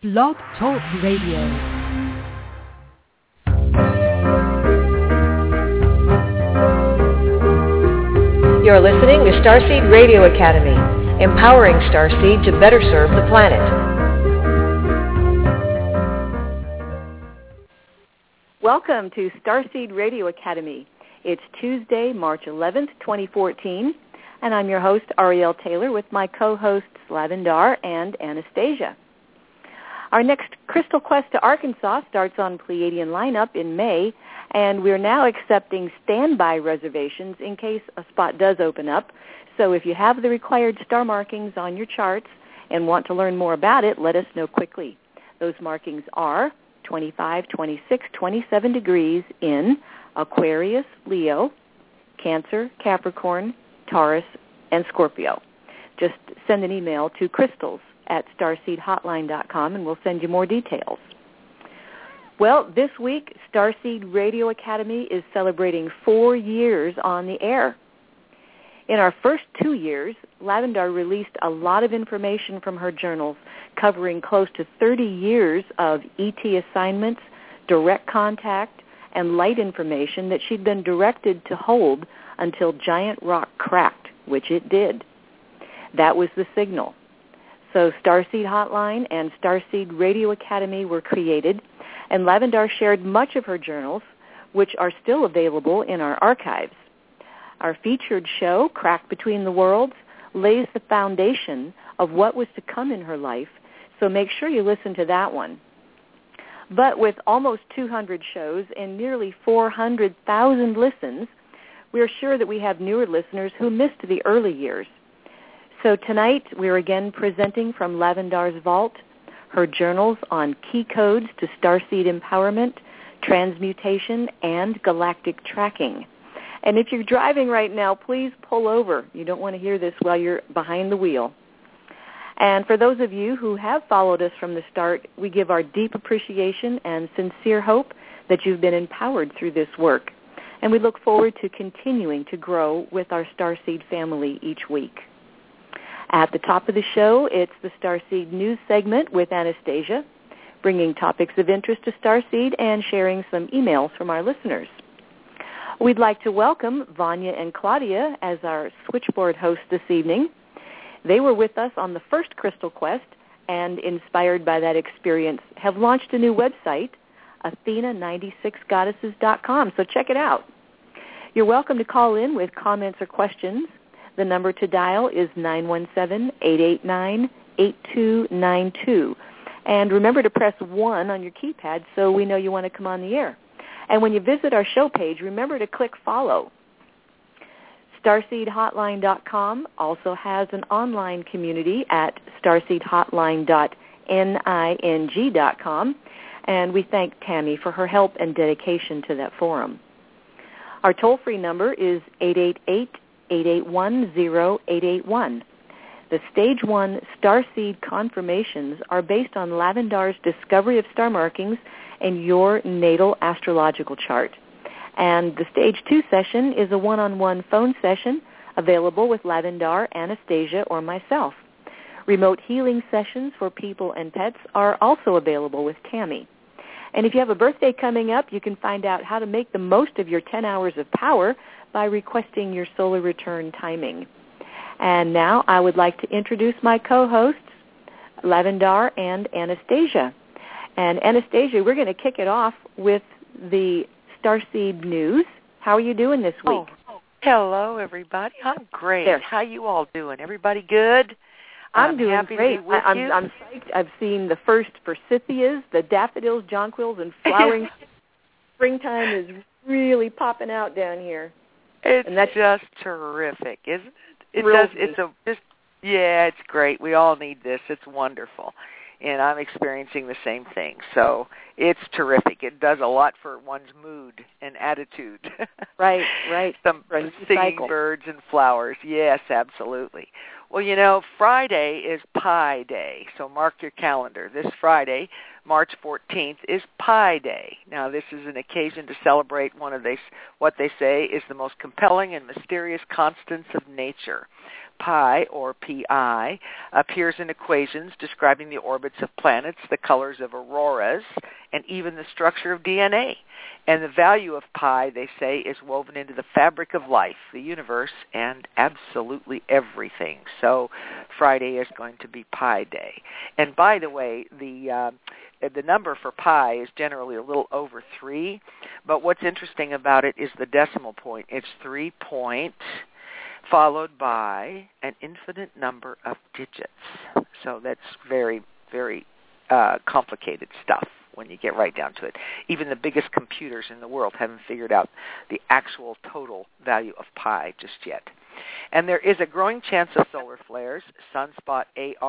Blog Talk Radio. You're listening to Starseed Radio Academy, empowering Starseed to better serve the planet. Welcome to Starseed Radio Academy. It's Tuesday, March 11th, 2014, and I'm your host, Ariel Taylor, with my co-hosts, Lavendar and Anastasia. Our next Crystal Quest to Arkansas starts on Pleiadian lineup in May, and we're now accepting standby reservations in case a spot does open up. So if you have the required star markings on your charts and want to learn more about it, let us know quickly. Those markings are 25, 26, 27 degrees in Aquarius, Leo, Cancer, Capricorn, Taurus, and Scorpio. Just send an email to crystals@starseedhotline.com and we'll send you more details. Well, this week, Starseed Radio Academy is celebrating 4 years on the air. In our first 2 years, Lavendar released a lot of information from her journals, covering close to 30 years of ET assignments, direct contact, and light information that she'd been directed to hold until giant rock cracked, which it did. That was the signal. So Starseed Hotline and Starseed Radio Academy were created, and Lavendar shared much of her journals, which are still available in our archives. Our featured show, Crack Between the Worlds, lays the foundation of what was to come in her life, so make sure you listen to that one. But with almost 200 shows and nearly 400,000 listens, we're sure that we have newer listeners who missed the early years. So tonight, we're again presenting from Lavendar's vault her journals on key codes to Starseed empowerment, transmutation, and galactic tracking. And if you're driving right now, please pull over. You don't want to hear this while you're behind the wheel. And for those of you who have followed us from the start, we give our deep appreciation and sincere hope that you've been empowered through this work. And we look forward to continuing to grow with our Starseed family each week. At the top of the show, it's the Starseed News segment with Anastasia, bringing topics of interest to Starseed and sharing some emails from our listeners. We'd like to welcome Vanya and Claudia as our switchboard hosts this evening. They were with us on the first Crystal Quest and, inspired by that experience, have launched a new website, Athena96goddesses.com, so check it out. You're welcome to call in with comments or questions. The number to dial is 917-889-8292. And remember to press 1 on your keypad so we know you want to come on the air. And when you visit our show page, remember to click follow. StarseedHotline.com also has an online community at starseedhotline.ning.com, and we thank Tammy for her help and dedication to that forum. Our toll-free number is 888-881-0881. The Stage 1 Starseed confirmations are based on Lavendar's discovery of star markings and your natal astrological chart. And the Stage 2 session is a one-on-one phone session available with Lavendar, Anastasia, or myself. Remote healing sessions for people and pets are also available with Tammy. And if you have a birthday coming up, you can find out how to make the most of your 10 hours of power by requesting your solar return timing. And now I would like to introduce my co-hosts, Lavendar and Anastasia. And Anastasia, we're going to kick it off with the Starseed News. How are you doing this week? Oh, hello, everybody. I'm great. There. How you all doing? Everybody good? I'm doing happy great. To be with you. I'm psyched. I've seen the first forsythias, the daffodils, jonquils, and flowering. Springtime is really popping out down here. It's and that's just terrific, isn't it? It's great. We all need this. It's wonderful. And I'm experiencing the same thing. So it's terrific. It does a lot for one's mood and attitude. Right. Some singing birds and flowers. Yes, absolutely. Well, you know, Friday is Pi Day, so mark your calendar. This Friday, March 14th, is Pi Day. Now, this is an occasion to celebrate what they say is the most compelling and mysterious constants of nature. pi, or pi, appears in equations describing the orbits of planets, the colors of auroras, and even the structure of DNA. And the value of pi, they say, is woven into the fabric of life, the universe, and absolutely everything. So Friday is going to be Pi Day. And by the way, the number for pi is generally a little over 3, but what's interesting about it is the decimal point. It's 3 point followed by an infinite number of digits. So that's very, very complicated stuff when you get right down to it. Even the biggest computers in the world haven't figured out the actual total value of pi just yet. And there is a growing chance of solar flares. Sunspot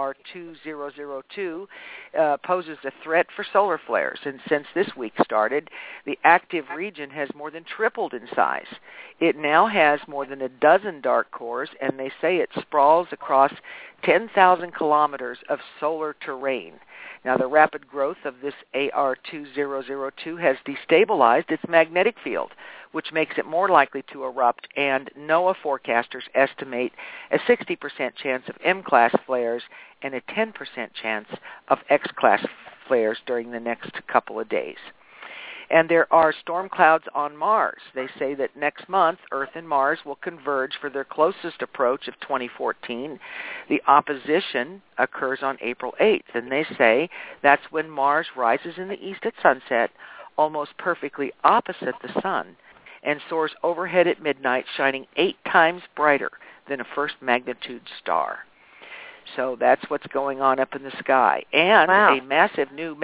AR2002 poses a threat for solar flares. And since this week started, the active region has more than tripled in size. It now has more than a dozen dark cores, and they say it sprawls across 10,000 kilometers of solar terrain. Now, the rapid growth of this AR2002 has destabilized its magnetic field, which makes it more likely to erupt, and NOAA forecasters estimate a 60% chance of M-class flares and a 10% chance of X-class flares during the next couple of days. And there are storm clouds on Mars. They say that next month, Earth and Mars will converge for their closest approach of 2014. The opposition occurs on April 8th, and they say that's when Mars rises in the east at sunset, almost perfectly opposite the sun, and soars overhead at midnight, shining 8 times brighter than a first-magnitude star. So that's what's going on up in the sky. And a massive new...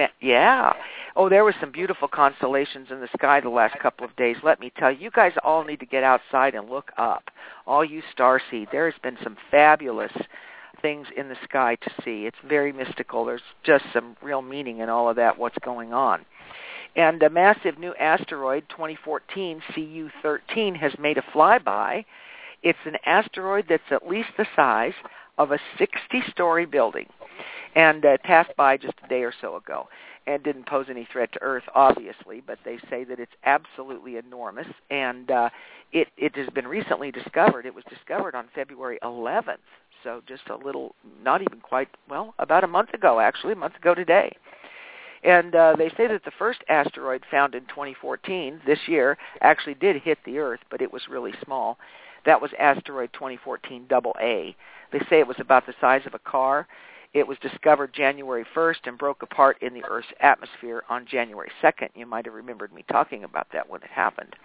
there was some beautiful constellations in the sky the last couple of days. Let me tell you, you guys all need to get outside and look up. All you starseed, there has been some fabulous things in the sky to see. It's very mystical. There's just some real meaning in all of that, what's going on. And a massive new asteroid, 2014 CU-13, has made a flyby. It's an asteroid that's at least the size of a 60-story building, and passed by just a day or so ago, and didn't pose any threat to Earth, obviously, but they say that it's absolutely enormous, and it has been recently discovered. It was discovered on February 11th, so just a little, not even quite, about a month ago, actually, a month ago today. And they say that the first asteroid found in 2014, this year, actually did hit the Earth, but it was really small. That was asteroid 2014 AA. They say it was about the size of a car. It was discovered January 1st and broke apart in the Earth's atmosphere on January 2nd. You might have remembered me talking about that when it happened.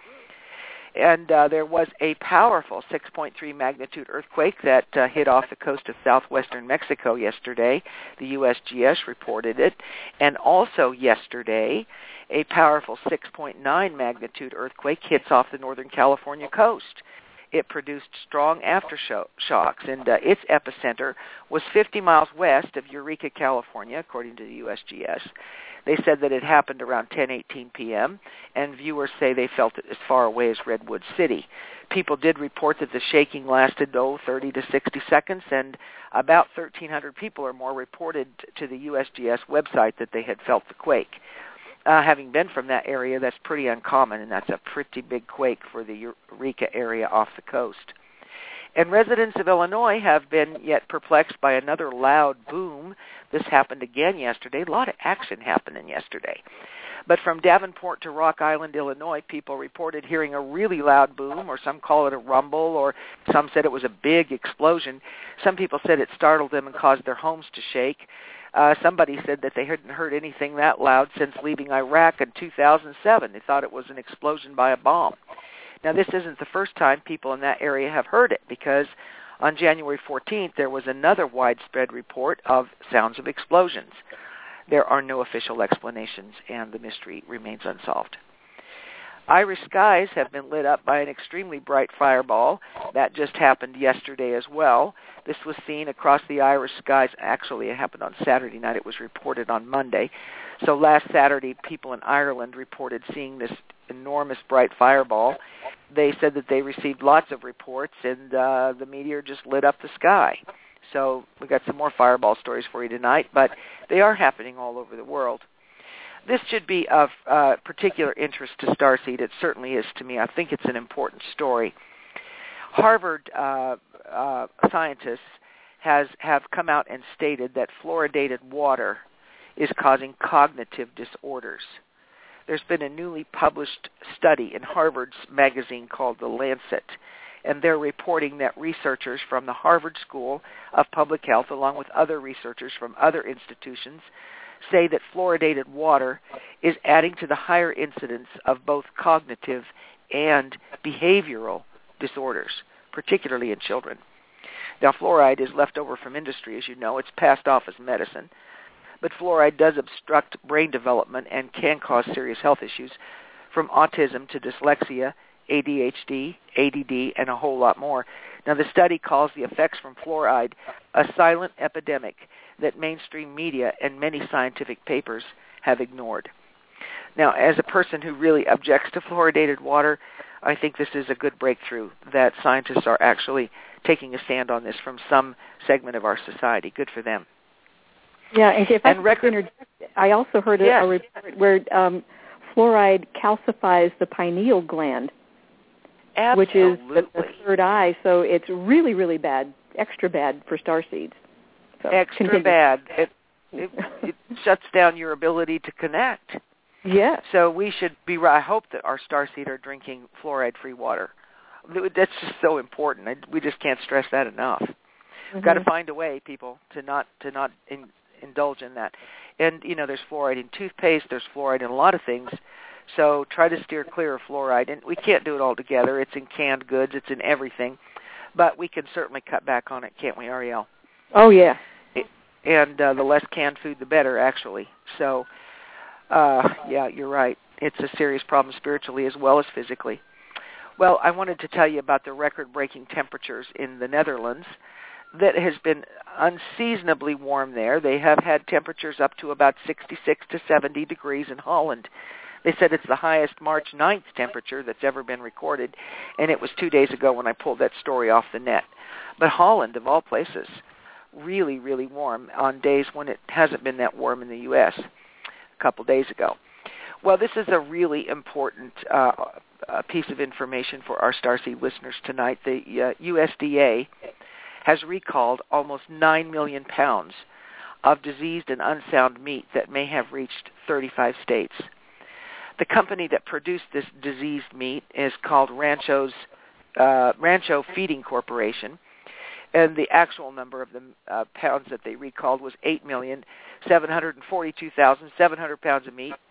And there was a powerful 6.3 magnitude earthquake that hit off the coast of southwestern Mexico yesterday. The USGS reported it. And also yesterday, a powerful 6.9 magnitude earthquake hits off the Northern California coast. It produced strong aftershocks, and its epicenter was 50 miles west of Eureka, California, according to the USGS. They said that it happened around 10:18 p.m., and viewers say they felt it as far away as Redwood City. People did report that the shaking lasted, 30 to 60 seconds, and about 1,300 people or more reported to the USGS website that they had felt the quake. Having been from that area, that's pretty uncommon, and that's a pretty big quake for the Eureka area off the coast. And residents of Illinois have been yet perplexed by another loud boom. This happened again yesterday. A lot of action happening yesterday. But from Davenport to Rock Island, Illinois, people reported hearing a really loud boom, or some call it a rumble, or some said it was a big explosion. Some people said it startled them and caused their homes to shake. Somebody said that they hadn't heard anything that loud since leaving Iraq in 2007. They thought it was an explosion by a bomb. Now, this isn't the first time people in that area have heard it, because on January 14th, there was another widespread report of sounds of explosions. There are no official explanations, and the mystery remains unsolved. Irish skies have been lit up by an extremely bright fireball. That just happened yesterday as well. This was seen across the Irish skies. Actually, it happened on Saturday night. It was reported on Monday. So last Saturday, people in Ireland reported seeing this enormous bright fireball. They said that they received lots of reports, and the meteor just lit up the sky. So we got some more fireball stories for you tonight, but they are happening all over the world. This should be of particular interest to Starseed. It certainly is to me. I think it's an important story. Harvard scientists have come out and stated that fluoridated water is causing cognitive disorders. There's been a newly published study in Harvard's magazine called The Lancet, and they're reporting that researchers from the Harvard School of Public Health, along with other researchers from other institutions, say that fluoridated water is adding to the higher incidence of both cognitive and behavioral disorders, particularly in children. Now, fluoride is left over from industry, as you know. It's passed off as medicine. But fluoride does obstruct brain development and can cause serious health issues, from autism to dyslexia, ADHD, ADD, and a whole lot more. Now, the study calls the effects from fluoride a silent epidemic that mainstream media and many scientific papers have ignored. Now, as a person who really objects to fluoridated water, I think this is a good breakthrough that scientists are actually taking a stand on this from some segment of our society. Good for them. Yeah, and if I could interject, I also heard a report where fluoride calcifies the pineal gland, which is the third eye, so it's really, really bad, extra bad for starseeds. So, extra bad. It shuts down your ability to connect. Yeah. So we should be, I hope that our starseed are drinking fluoride-free water. That's just so important. We just can't stress that enough. Mm-hmm. Got to find a way, people, to not indulge in that. And, you know, there's fluoride in toothpaste. There's fluoride in a lot of things. So try to steer clear of fluoride. And we can't do it all together. It's in canned goods. It's in everything. But we can certainly cut back on it, can't we, Ariel? Oh, yeah. And the less canned food, the better, actually. So, yeah, you're right. It's a serious problem spiritually as well as physically. Well, I wanted to tell you about the record-breaking temperatures in the Netherlands. That has been unseasonably warm there. They have had temperatures up to about 66 to 70 degrees in Holland. They said it's the highest March 9th temperature that's ever been recorded, and it was 2 days ago when I pulled that story off the net. But Holland, of all places, really, really warm on days when it hasn't been that warm in the U.S. a couple days ago. Well, this is a really important piece of information for our Starseed listeners tonight. The USDA has recalled almost 9 million pounds of diseased and unsound meat that may have reached 35 states. The company that produced this diseased meat is called Rancho Feeding Corporation, and the actual number of the pounds that they recalled was 8,742,700 pounds of meat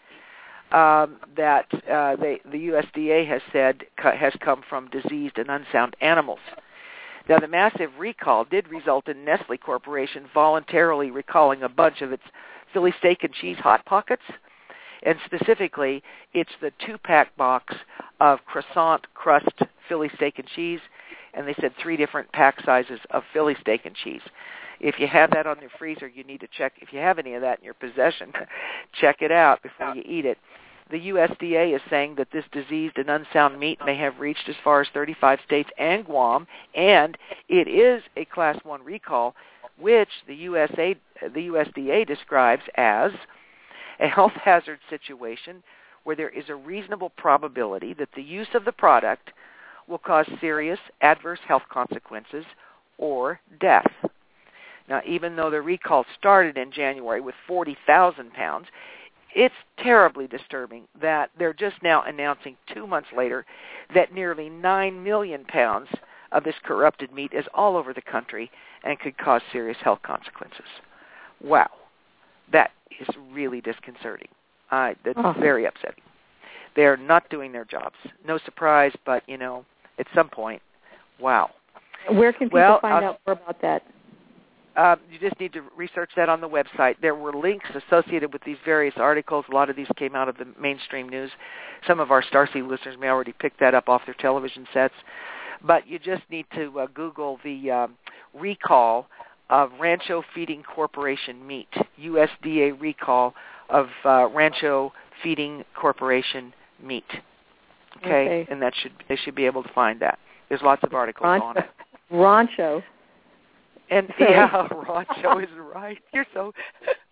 that the USDA has said has come from diseased and unsound animals. Now, the massive recall did result in Nestle Corporation voluntarily recalling a bunch of its Philly steak and cheese Hot Pockets, and specifically, it's the 2-pack box of croissant crust Philly steak and cheese, and they said 3 different pack sizes of Philly steak and cheese. If you have that on your freezer, you need to check. If you have any of that in your possession, check it out before you eat it. The USDA is saying that this diseased and unsound meat may have reached as far as 35 states and Guam, and it is a Class 1 recall, which the USDA describes as a health hazard situation where there is a reasonable probability that the use of the product will cause serious adverse health consequences or death. Now, even though the recall started in January with 40,000 pounds, it's terribly disturbing that they're just now announcing 2 months later that nearly 9 million pounds of this corrupted meat is all over the country and could cause serious health consequences. Wow. That is really disconcerting. That's very upsetting. They're not doing their jobs. No surprise, but, you know, at some point, wow. Where can people find out more about that? You just need to research that on the website. There were links associated with these various articles. A lot of these came out of the mainstream news. Some of our Starseed listeners may already pick that up off their television sets. But you just need to Google the recall of Rancho Feeding Corporation meat, USDA recall of Rancho Feeding Corporation meat. Okay? And they should be able to find that. There's lots of articles on it. Rancho. And yeah, Rancho is right. You're so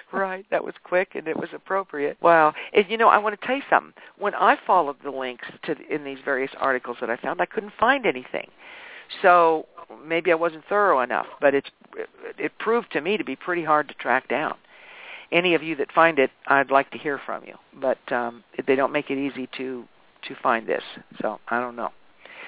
Right. That was quick and it was appropriate. Wow. And, I want to tell you something. When I followed the links in these various articles that I found, I couldn't find anything. So maybe I wasn't thorough enough, but it proved to me to be pretty hard to track down. Any of you that find it, I'd like to hear from you. But they don't make it easy to find this. So I don't know.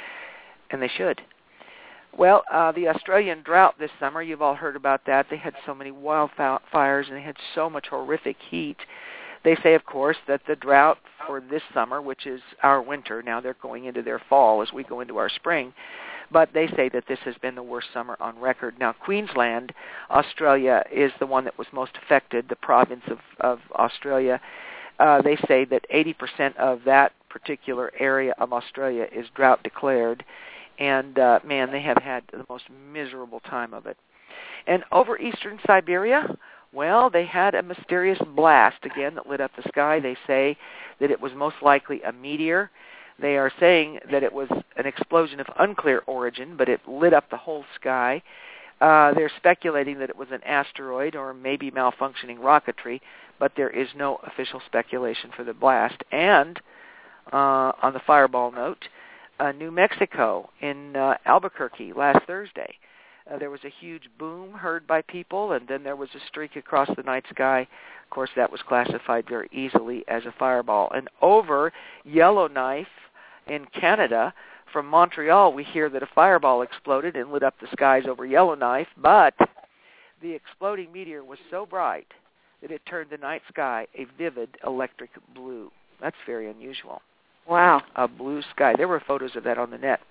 And they should. Well, the Australian drought this summer, you've all heard about that. They had so many wildfires and they had so much horrific heat. They say, of course, that the drought for this summer, which is our winter, now they're going into their fall as we go into our spring, but they say that this has been the worst summer on record. Now, Queensland, Australia, is the one that was most affected, the province of Australia. They say that 80% of that particular area of Australia is drought declared. And, man, they have had the most miserable time of it. And over eastern Siberia, well, they had a mysterious blast, again, that lit up the sky. They say that it was most likely a meteor. They are saying that it was an explosion of unclear origin, but it lit up the whole sky. They're speculating that it was an asteroid or maybe malfunctioning rocketry, but there is no official speculation for the blast. And on the fireball note, New Mexico in Albuquerque last Thursday. There was a huge boom heard by people, and then there was a streak across the night sky. Of course, that was classified very easily as a fireball. And over Yellowknife in Canada, from Montreal, we hear that a fireball exploded and lit up the skies over Yellowknife, but the exploding meteor was so bright that it turned the night sky a vivid electric blue. That's very unusual. Wow. A blue sky. There were photos of that on the net.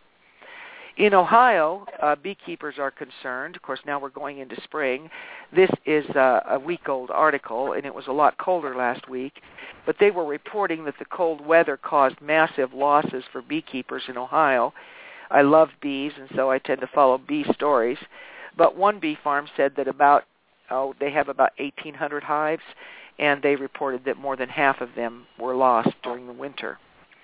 In Ohio, beekeepers are concerned. Of course, now we're going into spring. This is a week-old article, and it was a lot colder last week. But they were reporting that the cold weather caused massive losses for beekeepers in Ohio. I love bees, and so I tend to follow bee stories. But one bee farm said that they have about 1,800 hives, and they reported that more than half of them were lost during the winter.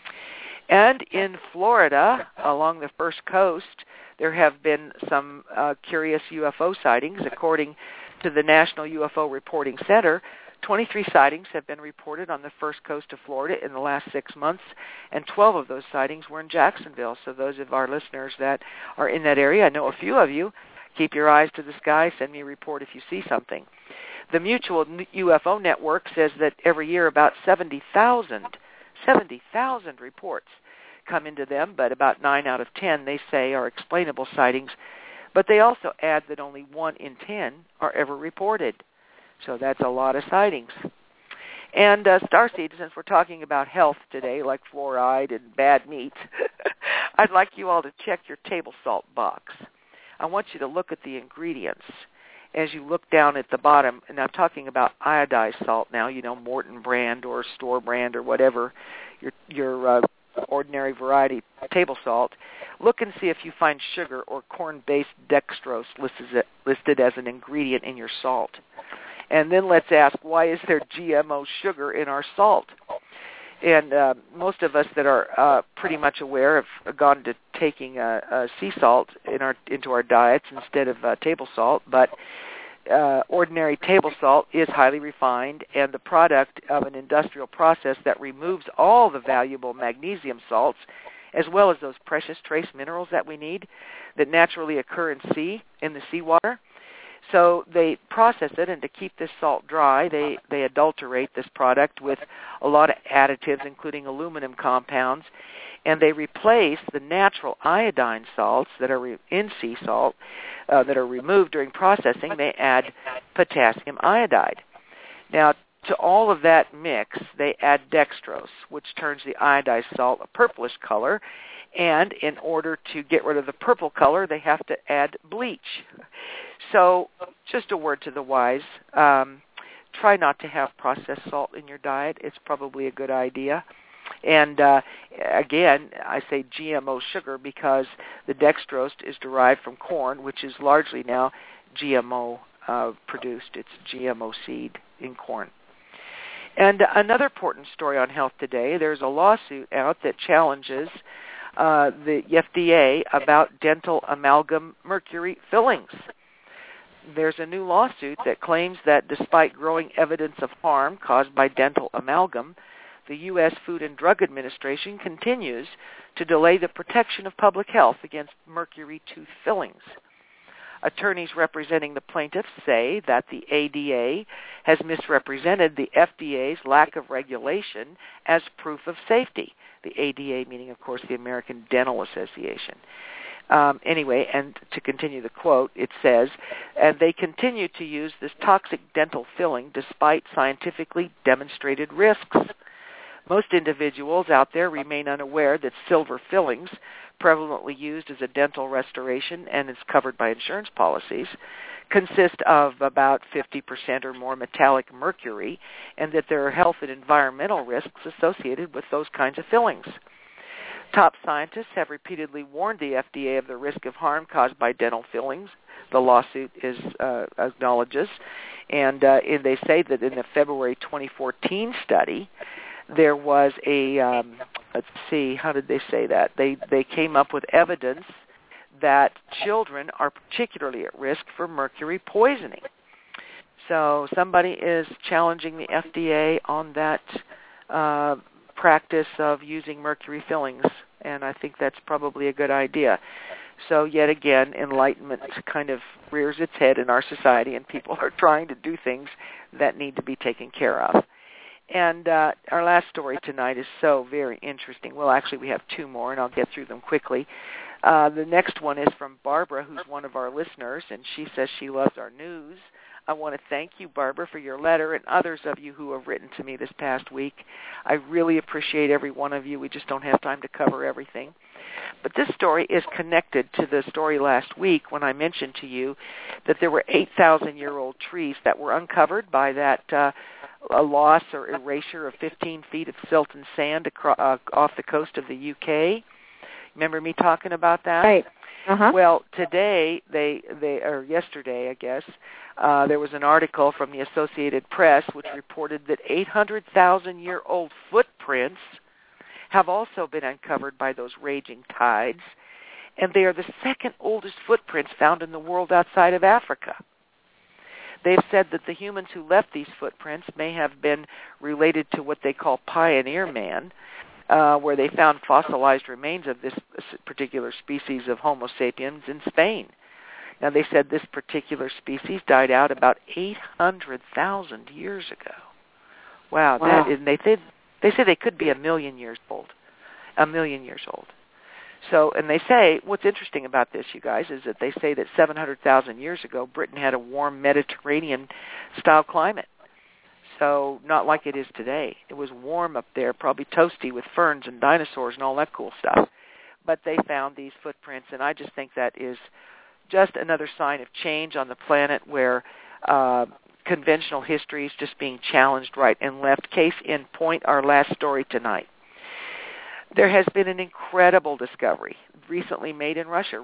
And in Florida, along the First Coast, there have been some curious UFO sightings. According to the National UFO Reporting Center, 23 sightings have been reported on the First Coast of Florida in the last 6 months, and 12 of those sightings were in Jacksonville. So those of our listeners that are in that area, I know a few of you, keep your eyes to the sky, send me a report if you see something. The Mutual UFO Network says that every year about 70,000 reports come into them, but about 9 out of 10, they say, are explainable sightings. But they also add that only 1 in 10 are ever reported. So that's a lot of sightings. And Starseed, since we're talking about health today, like fluoride and bad meat, I'd like you all to check your table salt box. I want you to look at the ingredients as you look down at the bottom, and I'm talking about iodized salt now, Morton brand or store brand or whatever, your ordinary variety table salt. Look and see if you find sugar or corn-based dextrose listed as an ingredient in your salt. And then let's ask, why is there GMO sugar in our salt? And most of us that are pretty much aware have gone to taking sea salt into our diets instead of table salt, but ordinary table salt is highly refined and the product of an industrial process that removes all the valuable magnesium salts as well as those precious trace minerals that we need that naturally occur in the seawater. So they process it, and to keep this salt dry, they adulterate this product with a lot of additives, including aluminum compounds, and they replace the natural iodine salts that are in sea salt that are removed during processing. They add potassium iodide. Now, to all of that mix, they add dextrose, which turns the iodized salt a purplish color, and in order to get rid of the purple color, they have to add bleach. So just a word to the wise, try not to have processed salt in your diet. It's probably a good idea. And again, I say GMO sugar because the dextrose is derived from corn, which is largely now GMO produced. It's GMO seed in corn. And another important story on health today, there's a lawsuit out that challenges the FDA about dental amalgam mercury fillings. there's a new lawsuit that claims that despite growing evidence of harm caused by dental amalgam, the U.S. Food and Drug Administration continues to delay the protection of public health against mercury tooth fillings. Attorneys representing the plaintiffs say that the ADA has misrepresented the FDA's lack of regulation as proof of safety. The ADA meaning, of course, the American Dental Association. Anyway, and to continue the quote, it says, and they continue to use this toxic dental filling despite scientifically demonstrated risks. Most individuals out there remain unaware that silver fillings, prevalently used as a dental restoration and is covered by insurance policies, consist of about 50% or more metallic mercury, and that there are health and environmental risks associated with those kinds of fillings. Top scientists have repeatedly warned the FDA of the risk of harm caused by dental fillings, the lawsuit acknowledges, and they say that in the February 2014 study, there was a, let's see, how did they say that? They came up with evidence that children are particularly at risk for mercury poisoning. So somebody is challenging the FDA on that practice of using mercury fillings, and I think that's probably a good idea. So yet again, enlightenment kind of rears its head in our society, and people are trying to do things that need to be taken care of. And our last story tonight is so very interesting. Well, actually, we have two more, and I'll get through them quickly. The next one is from Barbara, who's one of our listeners, and she says she loves our news. I want to thank you, Barbara, for your letter and others of you who have written to me this past week. I really appreciate every one of you. We just don't have time to cover everything. But this story is connected to the story last week when I mentioned to you that there were 8,000-year-old trees that were uncovered by that a loss or erasure of 15 feet of silt and sand off the coast of the UK. Remember me talking about that? Right. Uh-huh. Well, today, or yesterday, I guess, there was an article from the Associated Press which reported that 800,000-year-old footprints have also been uncovered by those raging tides, and they are the second oldest footprints found in the world outside of Africa. They've said that the humans who left these footprints may have been related to what they call pioneer man, where they found fossilized remains of this particular species of Homo sapiens in Spain. Now, they said this particular species died out about 800,000 years ago. Wow. That is, they say they could be 1 million years old. 1 million years old. So, and they say, what's interesting about this, you guys, is that they say that 700,000 years ago, Britain had a warm Mediterranean-style climate. So, not like it is today. It was warm up there, probably toasty with ferns and dinosaurs and all that cool stuff. But they found these footprints, and I just think that is just another sign of change on the planet where conventional history is just being challenged right and left. Case in point, our last story tonight. There has been an incredible discovery recently made in Russia,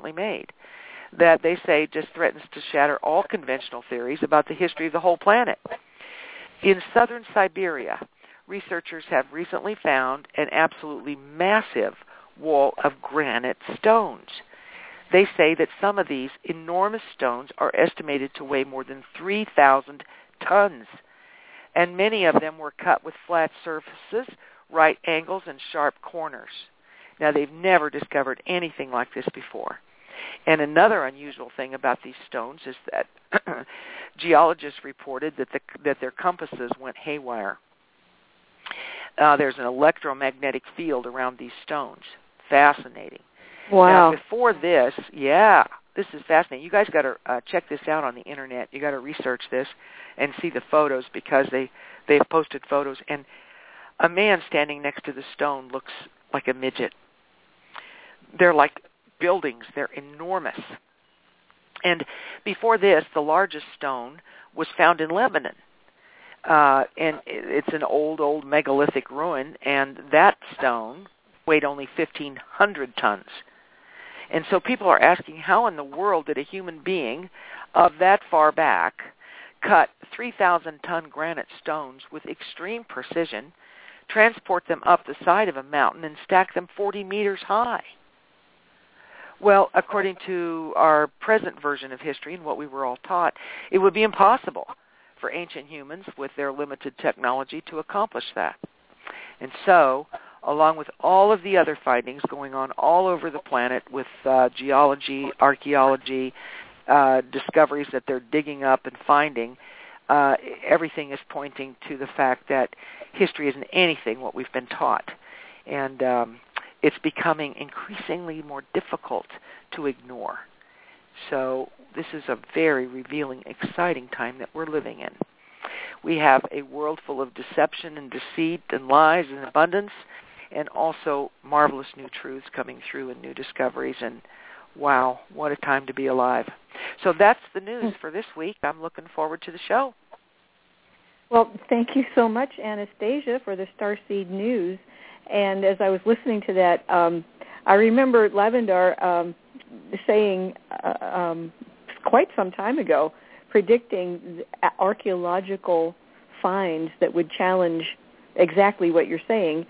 that they say just threatens to shatter all conventional theories about the history of the whole planet. In southern Siberia, researchers have recently found an absolutely massive wall of granite stones. They say that some of these enormous stones are estimated to weigh more than 3,000 tons, and many of them were cut with flat surfaces, right angles, and sharp corners. Now, they've never discovered anything like this before. And another unusual thing about these stones is that geologists reported that their compasses went haywire. There's an electromagnetic field around these stones. Fascinating. Wow. Now, before this, this is fascinating. You guys got to check this out on the Internet. You got to research this and see the photos because they've posted photos. And a man standing next to the stone looks like a midget. They're like buildings. They're enormous. And before this, the largest stone was found in Lebanon. And it's an old megalithic ruin, and that stone weighed only 1,500 tons. And so people are asking, how in the world did a human being of that far back cut 3,000-ton granite stones with extreme precision, transport them up the side of a mountain, and stack them 40 meters high? Well, according to our present version of history and what we were all taught, it would be impossible for ancient humans with their limited technology to accomplish that. And so, along with all of the other findings going on all over the planet with geology, archaeology, discoveries that they're digging up and finding, everything is pointing to the fact that history isn't anything what we've been taught. And it's becoming increasingly more difficult to ignore. So this is a very revealing, exciting time that we're living in. We have a world full of deception and deceit and lies and abundance, and also marvelous new truths coming through and new discoveries. And wow, what a time to be alive. So that's the news for this week. I'm looking forward to the show. Well, thank you so much, Anastasia, for the Starseed News. And as I was listening to that, I remember Lavendar saying quite some time ago, predicting archaeological finds that would challenge exactly what you're saying,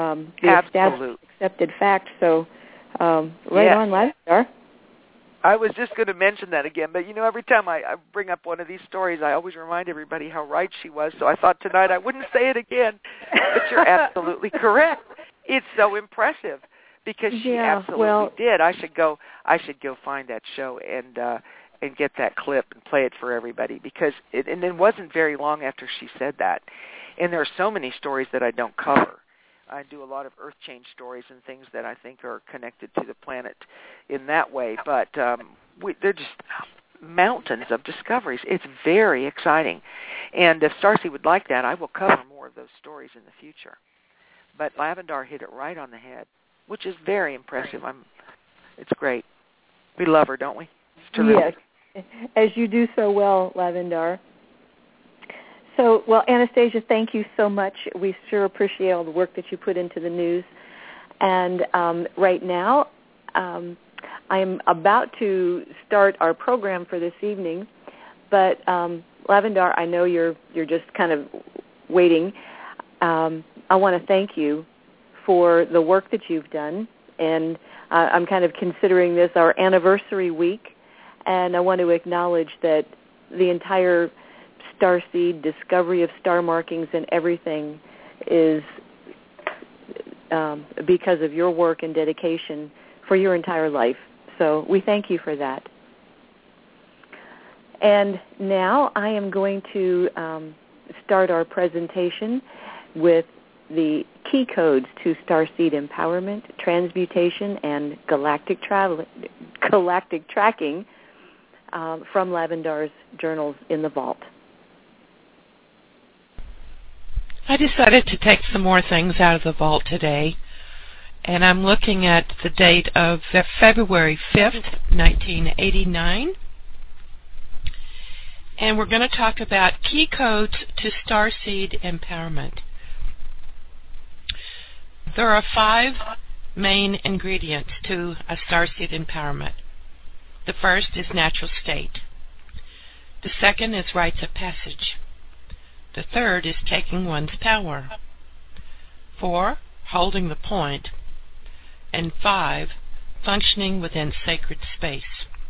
the accepted fact. So right on, Lavendar. I was just going to mention that again, but every time I bring up one of these stories, I always remind everybody how right she was. So I thought tonight I wouldn't say it again, but you're absolutely correct. It's so impressive because she absolutely did. I should go find that show and get that clip and play it for everybody because it wasn't very long after she said that. And there are so many stories that I don't cover. I do a lot of earth change stories and things that I think are connected to the planet in that way, but they're just mountains of discoveries. It's very exciting. And if Starseed would like that, I will cover more of those stories in the future. But Lavendar hit it right on the head, which is very impressive. It's great. We love her, don't we? It's terrific. Yes, as you do so well, Lavendar. So, well, Anastasia, thank you so much. We sure appreciate all the work that you put into the news. And right now, I'm about to start our program for this evening. But Lavendar, I know you're just kind of waiting. I want to thank you for the work that you've done. And I'm kind of considering this our anniversary week. And I want to acknowledge that the entire Starseed discovery of star markings and everything is because of your work and dedication for your entire life. So we thank you for that. And now I am going to start our presentation with the key codes to Starseed empowerment, transmutation, and galactic tracking from Lavendar's journals in the vault. I decided to take some more things out of the vault today, and I'm looking at the date of February 5th, 1989, and we're going to talk about key codes to Starseed empowerment. There are 5 main ingredients to a Starseed empowerment. The first is natural state. The second is rites of passage. The third is taking one's power. 4, holding the point. And 5, functioning within sacred space.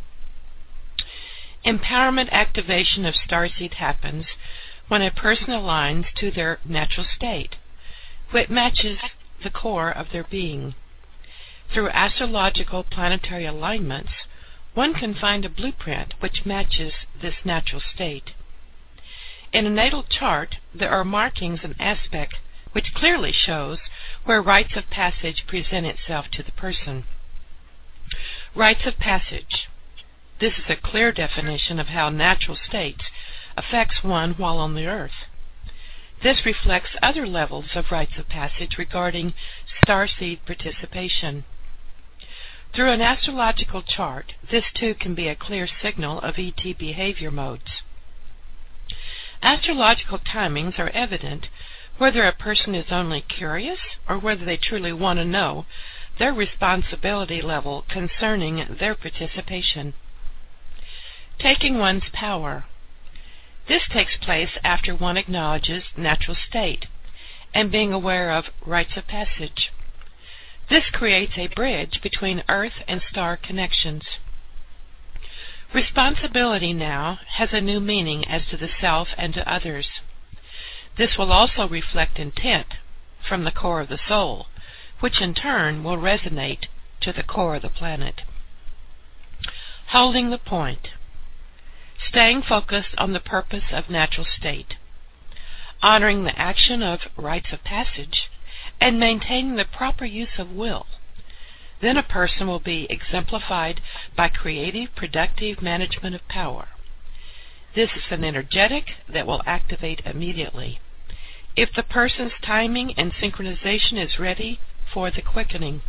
Empowerment activation of Starseed happens when a person aligns to their natural state, which matches the core of their being. Through astrological planetary alignments, one can find a blueprint which matches this natural state. In a natal chart, there are markings and aspects which clearly shows where rites of passage present itself to the person. Rites of passage. This is a clear definition of how natural states affects one while on the earth. This reflects other levels of rites of passage regarding Starseed participation. Through an astrological chart, this too can be a clear signal of ET behavior modes. Astrological timings are evident whether a person is only curious or whether they truly want to know their responsibility level concerning their participation. Taking one's power. This takes place after one acknowledges natural state and being aware of rites of passage. This creates a bridge between Earth and star connections. Responsibility now has a new meaning as to the self and to others. This will also reflect intent from the core of the soul, which in turn will resonate to the core of the planet. Holding the point. Staying focused on the purpose of natural state. Honoring the action of rites of passage and maintaining the proper use of will. Then a person will be exemplified by creative, productive management of power. This is an energetic that will activate immediately if the person's timing and synchronization is ready for the quickening.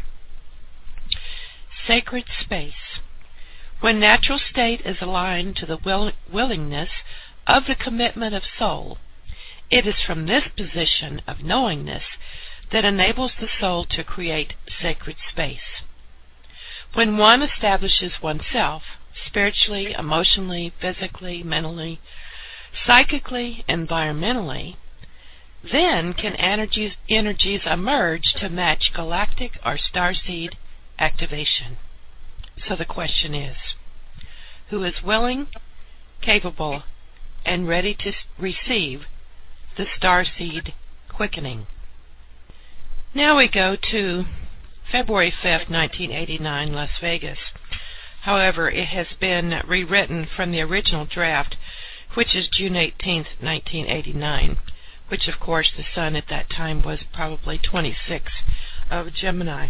Sacred space. When natural state is aligned to the willingness of the commitment of soul, it is from this position of knowingness that enables the soul to create sacred space. When one establishes oneself, spiritually, emotionally, physically, mentally, psychically, environmentally, then can energies emerge to match galactic or starseed activation. So the question is, who is willing, capable, and ready to receive the starseed quickening? Now we go to February 5th, 1989, Las Vegas. However, it has been rewritten from the original draft, which is June 18th, 1989, which of course the sun at that time was probably 26 of Gemini.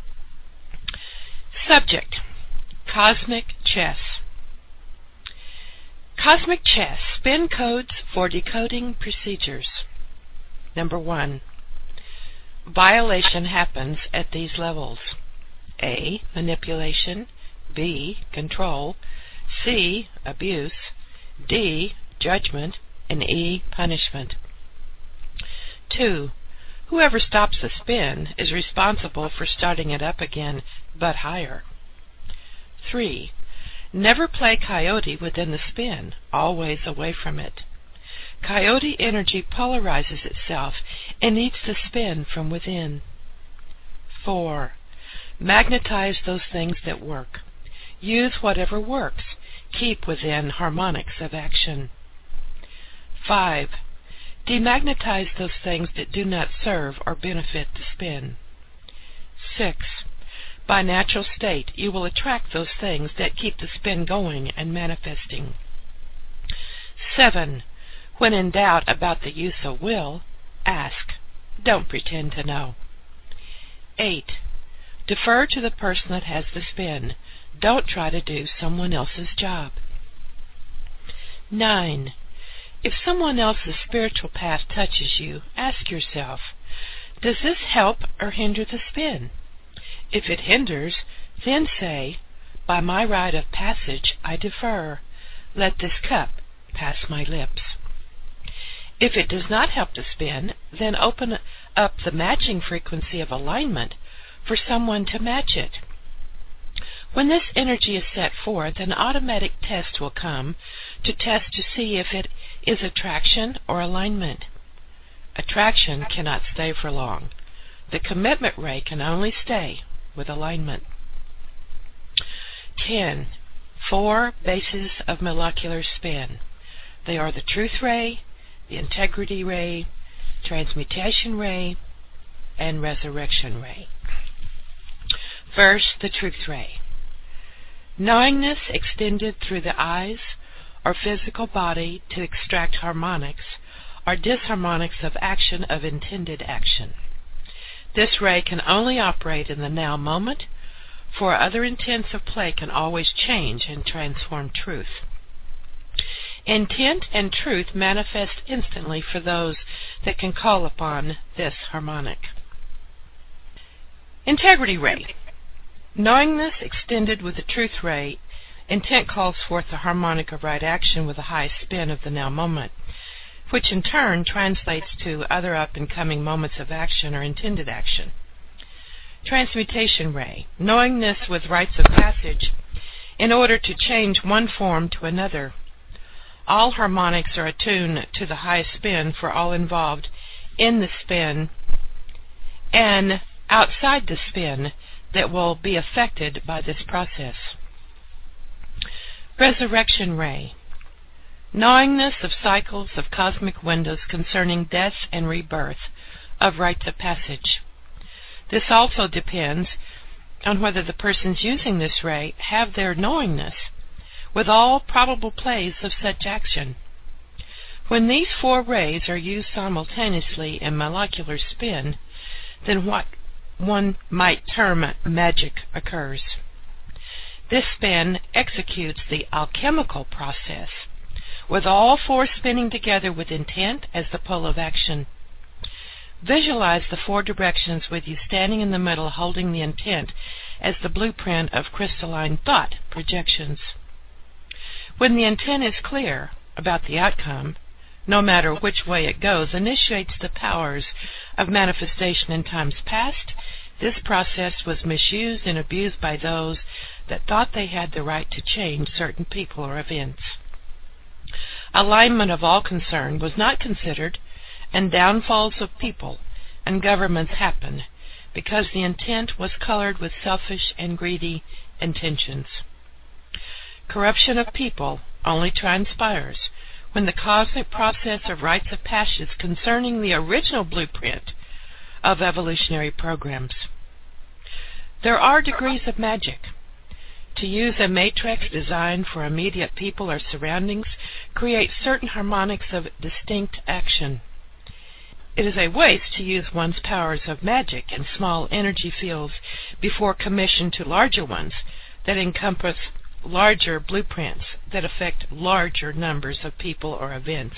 Subject: Cosmic Chess. Cosmic chess, spin codes for decoding procedures. Number 1. Violation happens at these levels: A. Manipulation, B. Control, C. Abuse, D. Judgment, and E. Punishment. 2. Whoever stops the spin is responsible for starting it up again, but higher. 3. Never play coyote within the spin, always away from it. Coyote energy polarizes itself and needs to spin from within. 4. Magnetize those things that work. Use whatever works. Keep within harmonics of action. 5. Demagnetize those things that do not serve or benefit the spin. 6. By natural state, you will attract those things that keep the spin going and manifesting. 7. When in doubt about the use of will, ask. Don't pretend to know. 8. Defer to the person that has the spin. Don't try to do someone else's job. 9. If someone else's spiritual path touches you, ask yourself, does this help or hinder the spin? If it hinders, then say, by my rite of passage I defer. Let this cup pass my lips. If it does not help the spin, then open up the matching frequency of alignment for someone to match it. When this energy is set forth, an automatic test will come to test to see if it is attraction or alignment. Attraction cannot stay for long. The commitment ray can only stay with alignment. 10. 4 bases of molecular spin. They are the truth ray, the integrity ray, transmutation ray, and resurrection ray. First, the truth ray. Knowingness extended through the eyes or physical body to extract harmonics or disharmonics of action of intended action. This ray can only operate in the now moment, for other intents of play can always change and transform truth. Intent and truth manifest instantly for those that can call upon this harmonic. Integrity ray. Knowingness extended with the truth ray, intent calls forth the harmonic of right action with a high spin of the now moment, which in turn translates to other up-and-coming moments of action or intended action. Transmutation ray. Knowingness with rites of passage in order to change one form to another. All harmonics are attuned to the high spin for all involved in the spin, and outside the spin that will be affected by this process. Resurrection ray. Knowingness of cycles of cosmic windows concerning death and rebirth of rites of passage. This also depends on whether the persons using this ray have their knowingness with all probable plays of such action. When these 4 rays are used simultaneously in molecular spin, then what one might term magic occurs. This spin executes the alchemical process, with all 4 spinning together with intent as the pole of action. Visualize the 4 directions with you standing in the middle holding the intent as the blueprint of crystalline thought projections. When the intent is clear about the outcome, no matter which way it goes, initiates the powers of manifestation in times past. This process was misused and abused by those that thought they had the right to change certain people or events. Alignment of all concerned was not considered, and downfalls of people and governments happen because the intent was colored with selfish and greedy intentions. Corruption of people only transpires when the cosmic process of rites of passage concerning the original blueprint of evolutionary programs. There are degrees of magic. To use a matrix designed for immediate people or surroundings creates certain harmonics of distinct action. It is a waste to use one's powers of magic in small energy fields before commission to larger ones that encompass larger blueprints that affect larger numbers of people or events.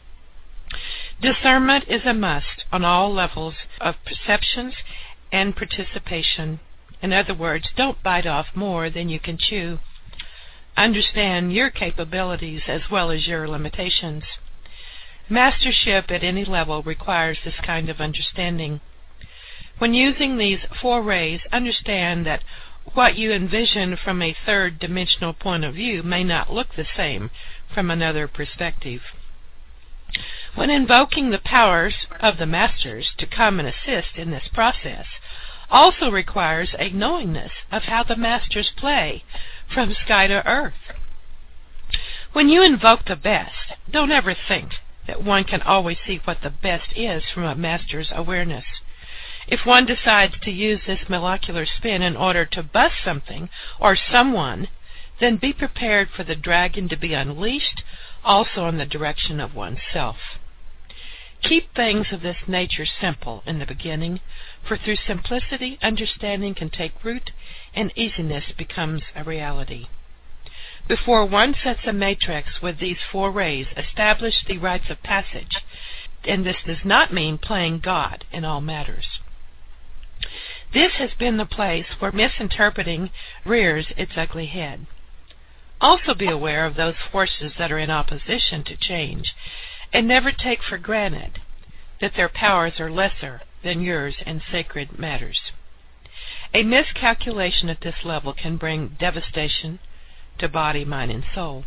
Discernment is a must on all levels of perceptions and participation. In other words, don't bite off more than you can chew. Understand your capabilities as well as your limitations. Mastership at any level requires this kind of understanding. When using these 4 rays, understand that what you envision from a third-dimensional point of view may not look the same from another perspective. When invoking the powers of the Masters to come and assist in this process also requires a knowingness of how the Masters play from sky to earth. When you invoke the best, don't ever think that one can always see what the best is from a Master's awareness. If one decides to use this molecular spin in order to bust something or someone, then be prepared for the dragon to be unleashed also in the direction of oneself. Keep things of this nature simple in the beginning, for through simplicity, understanding can take root and easiness becomes a reality. Before one sets a matrix with these 4 rays, establish the rites of passage, and this does not mean playing God in all matters. This has been the place where misinterpreting rears its ugly head. Also be aware of those forces that are in opposition to change, and never take for granted that their powers are lesser than yours in sacred matters. A miscalculation at this level can bring devastation to body, mind, and soul.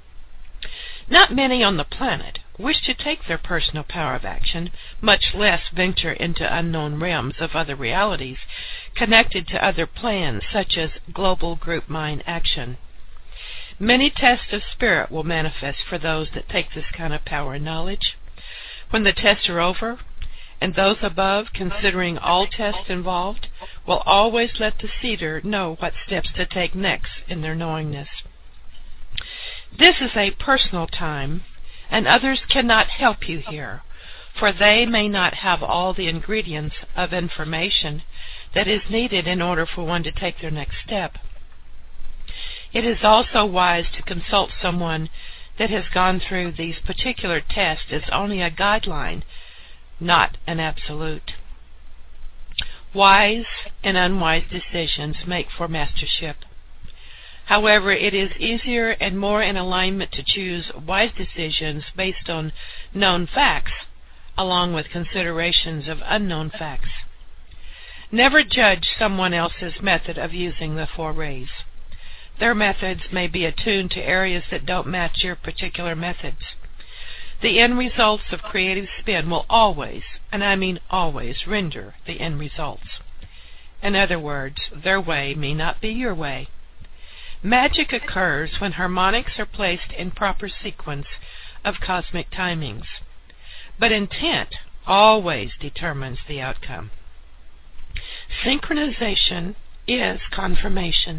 Not many on the planet wish to take their personal power of action, much less venture into unknown realms of other realities connected to other plans, such as global group mind action. Many tests of spirit will manifest for those that take this kind of power and knowledge. When the tests are over, and those above, considering all tests involved, will always let the seeder know what steps to take next in their knowingness. This is a personal time, and others cannot help you here, for they may not have all the ingredients of information that is needed in order for one to take their next step. It is also wise to consult someone that has gone through these particular tests as only a guideline, not an absolute. Wise and unwise decisions make for mastership. However, it is easier and more in alignment to choose wise decisions based on known facts, along with considerations of unknown facts. Never judge someone else's method of using the 4 rays. Their methods may be attuned to areas that don't match your particular methods. The end results of creative spin will always, and I mean always, render the end results. In other words, their way may not be your way. Magic occurs when harmonics are placed in proper sequence of cosmic timings. But intent always determines the outcome. Synchronization is confirmation.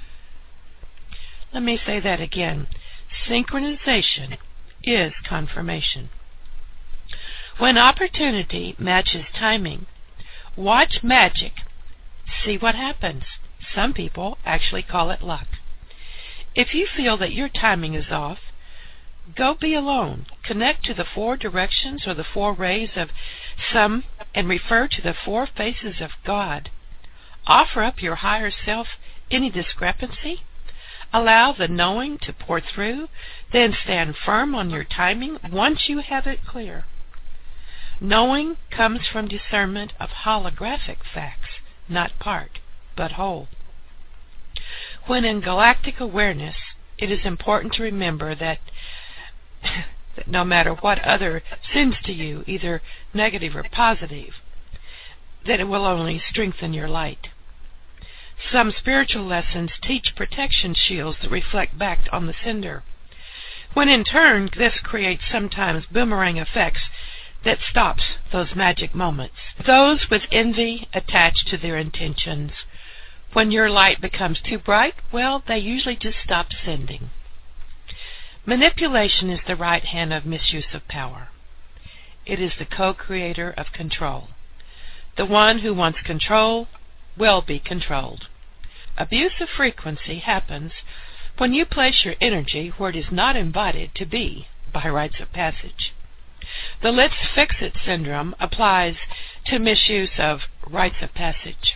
Let me say that again. Synchronization is confirmation. When opportunity matches timing, watch magic. See what happens. Some people actually call it luck. If you feel that your timing is off, go be alone. Connect to the four directions or the four rays of some and refer to the four faces of God. Offer up your higher self any discrepancy. Allow the knowing to pour through, then stand firm on your timing once you have it clear. Knowing comes from discernment of holographic facts, not part, but whole. When in galactic awareness, it is important to remember that no matter what other sends to you, either negative or positive, that it will only strengthen your light. Some spiritual lessons teach protection shields that reflect back on the sender, when in turn this creates sometimes boomerang effects that stops those magic moments. Those with envy attached to their intentions, when your light becomes too bright, well, they usually just stop sending. Manipulation is the right hand of misuse of power. It is the co-creator of control. The one who wants control will be controlled. Abuse of frequency happens when you place your energy where it is not invited to be by rites of passage. The let's fix it syndrome applies to misuse of rites of passage.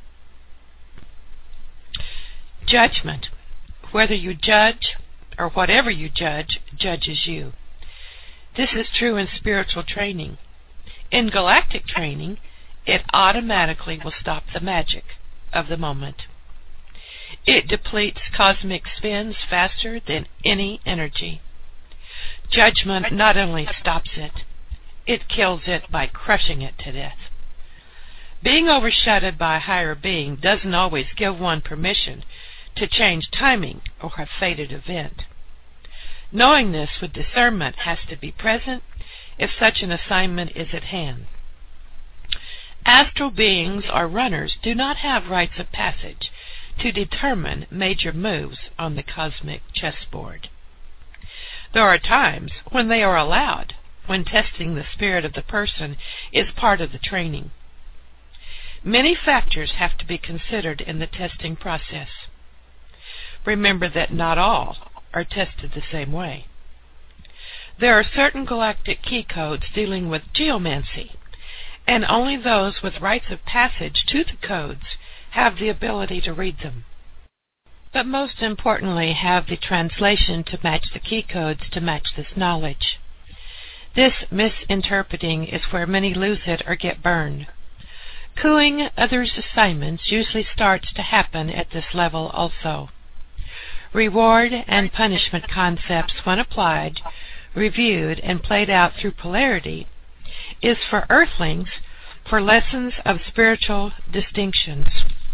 Judgment. Whether you judge or whatever you judge, judges you. This is true in spiritual training. In galactic training, it automatically will stop the magic of the moment. It depletes cosmic spins faster than any energy. Judgment not only stops it, it kills it by crushing it to death. Being overshadowed by a higher being doesn't always give one permission to change timing or a fated event. Knowing this with discernment has to be present if such an assignment is at hand. Astral beings or runners do not have rites of passage to determine major moves on the cosmic chessboard. There are times when they are allowed, when testing the spirit of the person is part of the training. Many factors have to be considered in the testing process. Remember that not all are tested the same way. There are certain galactic key codes dealing with geomancy, and only those with rites of passage to the codes have the ability to read them. But most importantly, have the translation to match the key codes to match this knowledge. This misinterpreting is where many lose it or get burned. Cooing others' assignments usually starts to happen at this level also. Reward and punishment concepts, when applied, reviewed, and played out through polarity, is for earthlings for lessons of spiritual distinctions.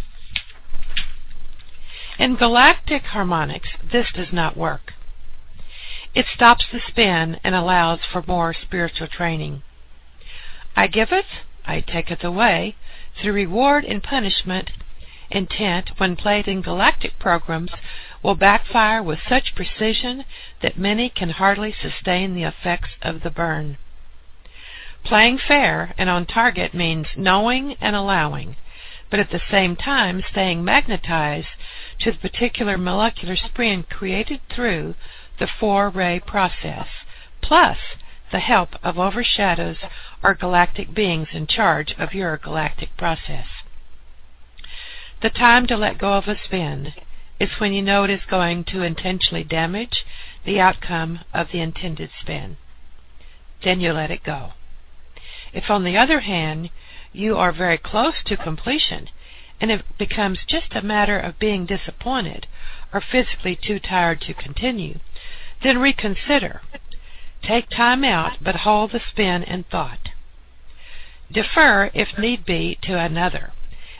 In galactic harmonics, this does not work. It stops the spin and allows for more spiritual training. I giveth, I taketh away, through reward and punishment, intent, when played in galactic programs, will backfire with such precision that many can hardly sustain the effects of the burn. Playing fair and on target means knowing and allowing, but at the same time staying magnetized to the particular molecular spin created through the four-ray process, plus the help of overshadows or galactic beings in charge of your galactic process. The time to let go of a spin is when you know it is going to intentionally damage the outcome of the intended spin. Then you let it go. If, on the other hand, you are very close to completion and it becomes just a matter of being disappointed or physically too tired to continue, then reconsider. Take time out, but hold the spin in thought. Defer, if need be, to another,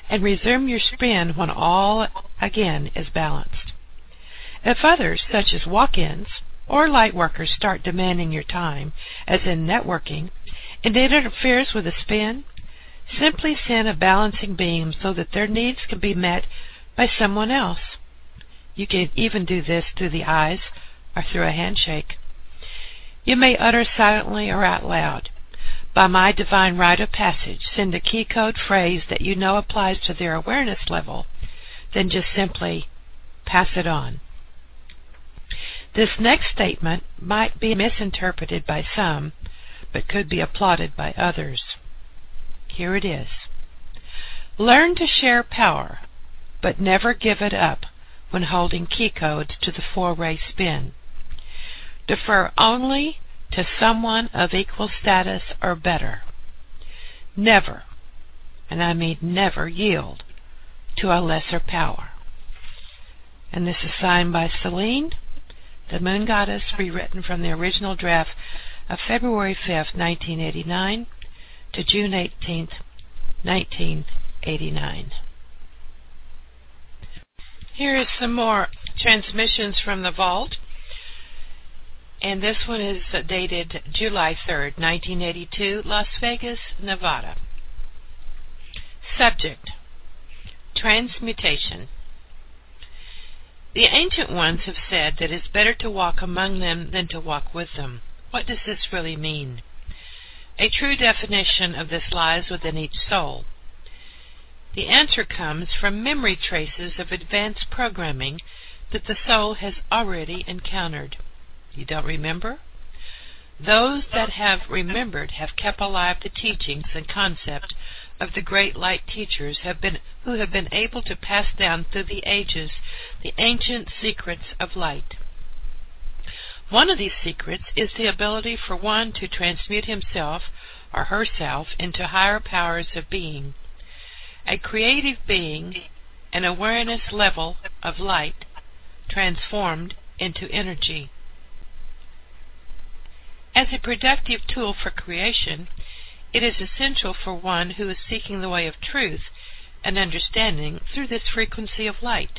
and resume your spin when all again is balanced. If others, such as walk-ins or light workers, start demanding your time, as in networking, and it interferes with the spin, simply send a balancing beam so that their needs can be met by someone else. You can even do this through the eyes or through a handshake. You may utter silently or out loud, "By my divine rite of passage," send a key code phrase that you know applies to their awareness level, then just simply pass it on. This next statement might be misinterpreted by some, but could be applauded by others. Here it is. Learn to share power, but never give it up when holding key codes to the 4-ray spin. Defer only to someone of equal status or better. Never, and I mean never, yield to a lesser power. And this is signed by Selene, the Moon Goddess, rewritten from the original draft of February 5th, 1989 to June 18th, 1989. Here is some more transmissions from the vault. And this one is dated July 3rd, 1982, Las Vegas, Nevada. Subject: Transmutation. The ancient ones have said that it's better to walk among them than to walk with them. What does this really mean? A true definition of this lies within each soul. The answer comes from memory traces of advanced programming that the soul has already encountered. You don't remember? Those that have remembered have kept alive the teachings and concept of the great light teachers who have been able to pass down through the ages the ancient secrets of light. One of these secrets is the ability for one to transmute himself or herself into higher powers of being. A creative being, an awareness level of light, transformed into energy. As a productive tool for creation, it is essential for one who is seeking the way of truth and understanding through this frequency of light.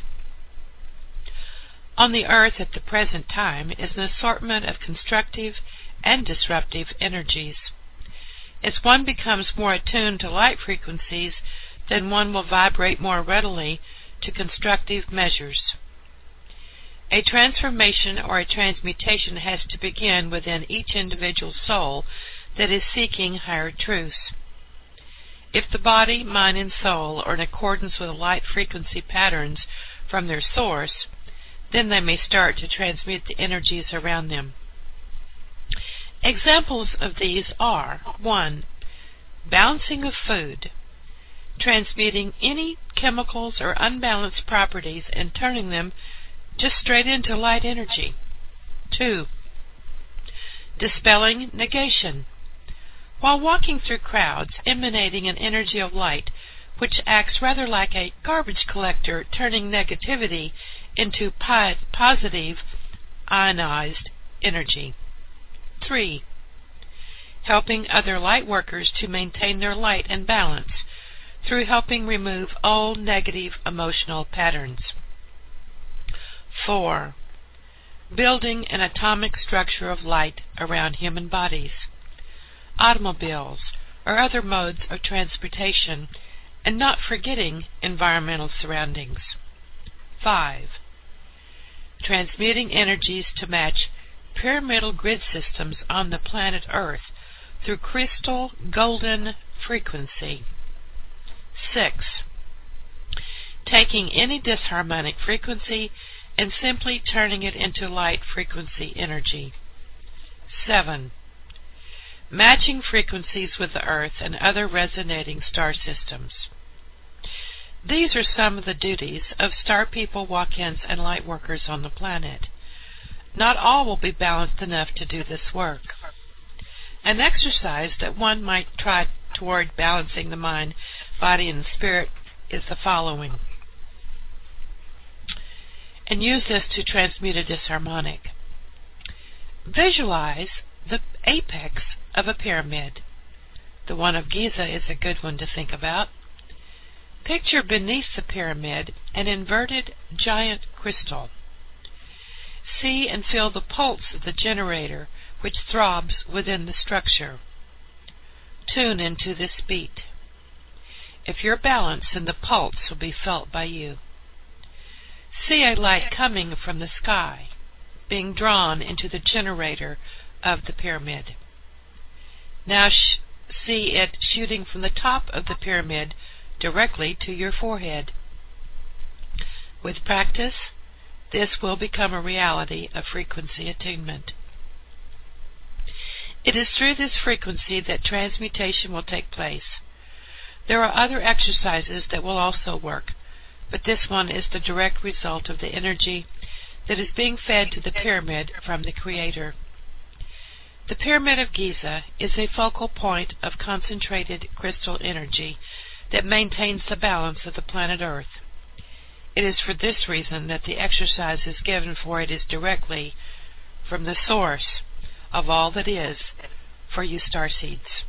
On the earth at the present time is an assortment of constructive and disruptive energies. As one becomes more attuned to light frequencies, then one will vibrate more readily to constructive measures. A transformation or a transmutation has to begin within each individual soul that is seeking higher truths. If the body, mind, and soul are in accordance with light frequency patterns from their source, then they may start to transmute the energies around them. Examples of these are: 1. Balancing of food, transmuting any chemicals or unbalanced properties and turning them just straight into light energy. 2. Dispelling negation. While walking through crowds, emanating an energy of light which acts rather like a garbage collector, turning negativity into positive ionized energy. 3. Helping other light workers to maintain their light and balance through helping remove old negative emotional patterns. 4. Building an atomic structure of light around human bodies, automobiles, or other modes of transportation, and not forgetting environmental surroundings. 5. Transmuting energies to match pyramidal grid systems on the planet Earth through crystal golden frequency. 6. Taking any disharmonic frequency and simply turning it into light frequency energy. 7. Matching frequencies with the Earth and other resonating star systems. These are some of the duties of star people, walk-ins, and light workers on the planet. Not all will be balanced enough to do this work. An exercise that one might try toward balancing the mind, body, and spirit is the following. And use this to transmute a disharmonic. Visualize the apex of a pyramid. The one of Giza is a good one to think about. Picture beneath the pyramid an inverted giant crystal. See and feel the pulse of the generator which throbs within the structure. Tune into this beat. If you're balanced, then the pulse will be felt by you. See a light coming from the sky, being drawn into the generator of the pyramid. Now see it shooting from the top of the pyramid directly to your forehead. With practice, this will become a reality of frequency attunement. It is through this frequency that transmutation will take place. There are other exercises that will also work, but this one is the direct result of the energy that is being fed to the pyramid from the Creator. The Pyramid of Giza is a focal point of concentrated crystal energy that maintains the balance of the planet Earth. It is for this reason that the exercises given for it is directly from the source of all that is for you starseeds.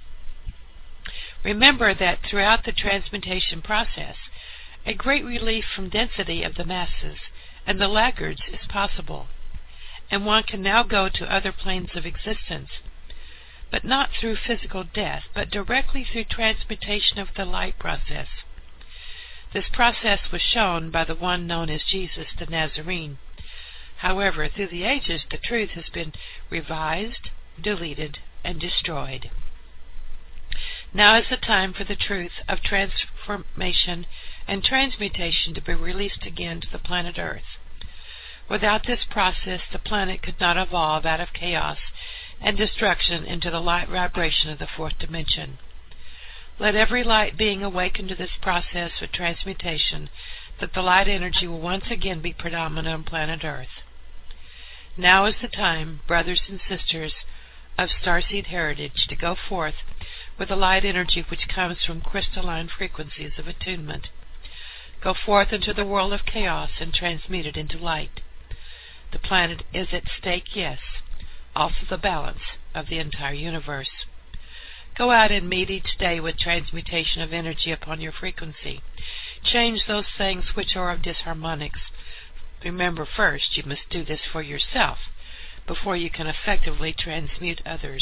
Remember that throughout the transmutation process, a great relief from density of the masses and the laggards is possible, and one can now go to other planes of existence, but not through physical death, but directly through transmutation of the light process. This process was shown by the one known as Jesus the Nazarene. However, through the ages, the truth has been revised, deleted, and destroyed. Now is the time for the truth of transformation and transmutation to be released again to the planet Earth. Without this process, the planet could not evolve out of chaos and destruction into the light vibration of the fourth dimension. Let every light being awaken to this process of transmutation, that the light energy will once again be predominant on planet Earth. Now is the time, brothers and sisters of starseed heritage, to go forth with the light energy which comes from crystalline frequencies of attunement. Go forth into the world of chaos and transmute it into light. The planet is at stake, yes, also the balance of the entire universe. Go out and meet each day with transmutation of energy upon your frequency. Change those things which are of disharmonics. Remember, first, you must do this for yourself before you can effectively transmute others.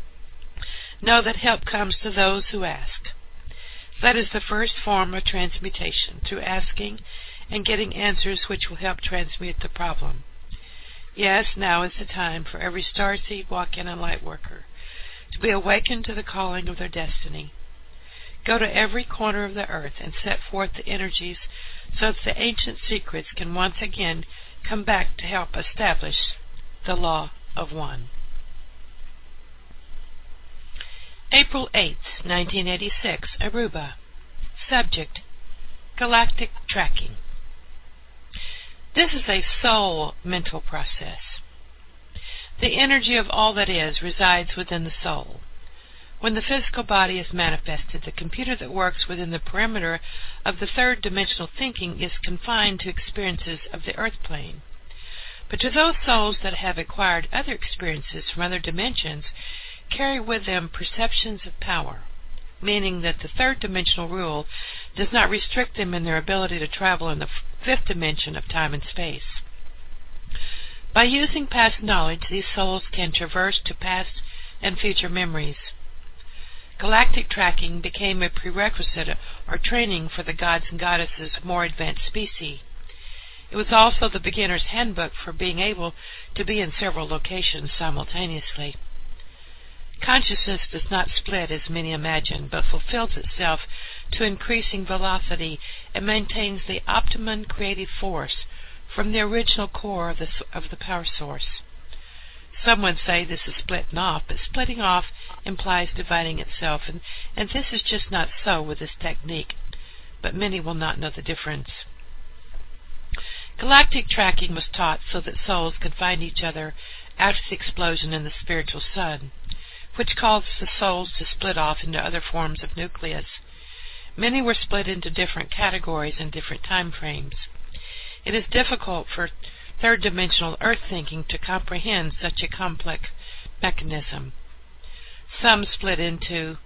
Know that help comes to those who ask. That is the first form of transmutation, through asking and getting answers which will help transmute the problem. Yes, now is the time for every starseed, walk-in, and light worker to be awakened to the calling of their destiny. Go to every corner of the earth and set forth the energies so that the ancient secrets can once again come back to help establish the law of one. April 8, 1986, Aruba. Subject: Galactic Tracking. This is a soul mental process. The energy of all that is resides within the soul. When the physical body is manifested, the computer that works within the perimeter of the third dimensional thinking is confined to experiences of the earth plane. But to those souls that have acquired other experiences from other dimensions, carry with them perceptions of power, meaning that the third dimensional rule does not restrict them in their ability to travel in the fifth dimension of time and space. By using past knowledge, these souls can traverse to past and future memories. Galactic tracking became a prerequisite or training for the gods and goddesses of more advanced species. It was also the beginner's handbook for being able to be in several locations simultaneously. Consciousness does not split as many imagine, but fulfills itself to increasing velocity and maintains the optimum creative force from the original core of the power source. Some would say this is splitting off, but splitting off implies dividing itself, and this is just not so with this technique, but many will not know the difference. Galactic tracking was taught so that souls could find each other after the explosion in the spiritual sun, which caused the souls to split off into other forms of nucleus. Many were split into different categories in different time frames. It is difficult for third-dimensional earth thinking to comprehend such a complex mechanism. Some split into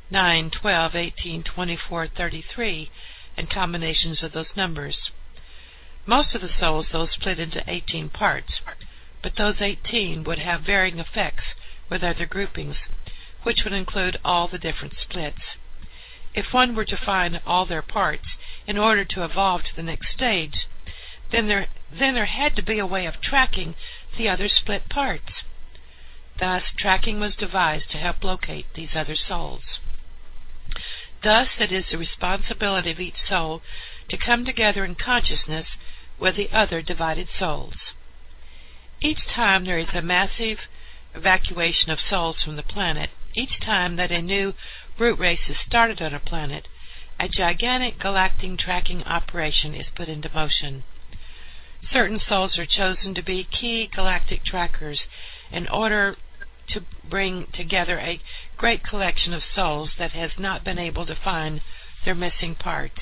9, 12, 18, 24, 33, and combinations of those numbers. Most of the souls, though, split into 18 parts, but those 18 would have varying effects with other groupings, which would include all the different splits. If one were to find all their parts in order to evolve to the next stage, then there had to be a way of tracking the other split parts. Thus, tracking was devised to help locate these other souls. Thus, it is the responsibility of each soul to come together in consciousness with the other divided souls. Each time there is a massive evacuation of souls from the planet, each time that a new root race is started on a planet, a gigantic galactic tracking operation is put into motion. Certain souls are chosen to be key galactic trackers in order to bring together a great collection of souls that has not been able to find their missing parts.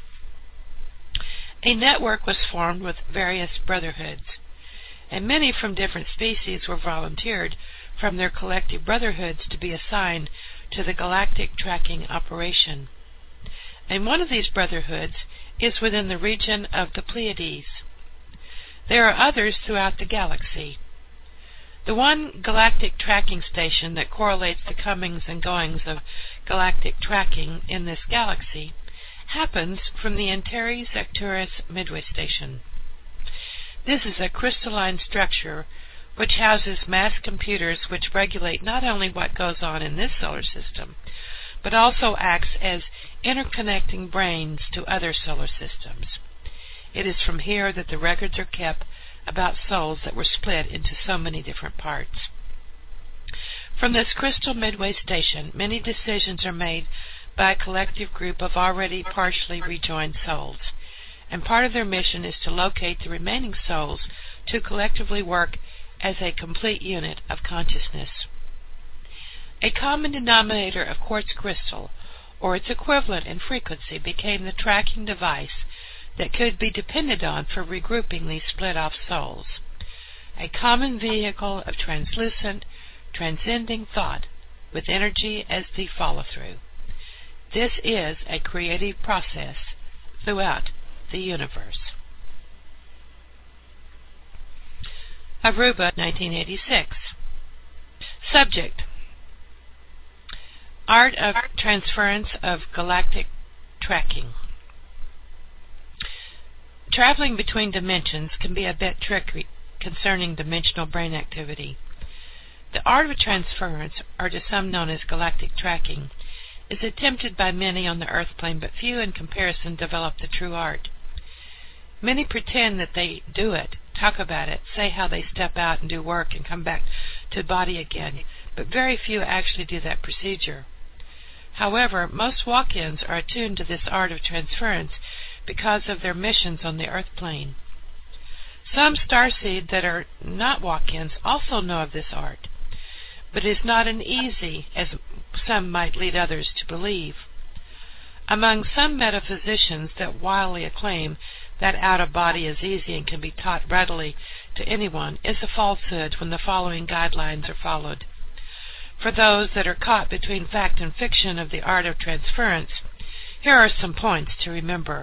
A network was formed with various brotherhoods, and many from different species were volunteered from their collective brotherhoods to be assigned to the galactic tracking operation. And one of these brotherhoods is within the region of the Pleiades. There are others throughout the galaxy. The one galactic tracking station that correlates the comings and goings of galactic tracking in this galaxy happens from the Antares Arcturus Midway Station. This is a crystalline structure which houses mass computers which regulate not only what goes on in this solar system, but also acts as interconnecting brains to other solar systems. It is from here that the records are kept about souls that were split into so many different parts. From this crystal midway station, many decisions are made by a collective group of already partially rejoined souls, and part of their mission is to locate the remaining souls to collectively work as a complete unit of consciousness. A common denominator of quartz crystal, or its equivalent in frequency, became the tracking device that could be depended on for regrouping these split-off souls. A common vehicle of translucent, transcending thought with energy as the follow-through. This is a creative process throughout the universe. Aruba, 1986. Subject: Art of Transference of Galactic Tracking. Traveling between dimensions can be a bit tricky concerning dimensional brain activity. The art of transference, or to some known as galactic tracking, is attempted by many on the earth plane, but few in comparison develop the true art. Many pretend that they do it, talk about it, say how they step out and do work and come back to the body again, but very few actually do that procedure. However, most walk-ins are attuned to this art of transference because of their missions on the earth plane. Some starseed that are not walk-ins also know of this art, but it is not an easy as some might lead others to believe. Among some metaphysicians that wildly acclaim that out-of-body is easy and can be taught readily to anyone is a falsehood when the following guidelines are followed. For those that are caught between fact and fiction of the art of transference, here are some points to remember.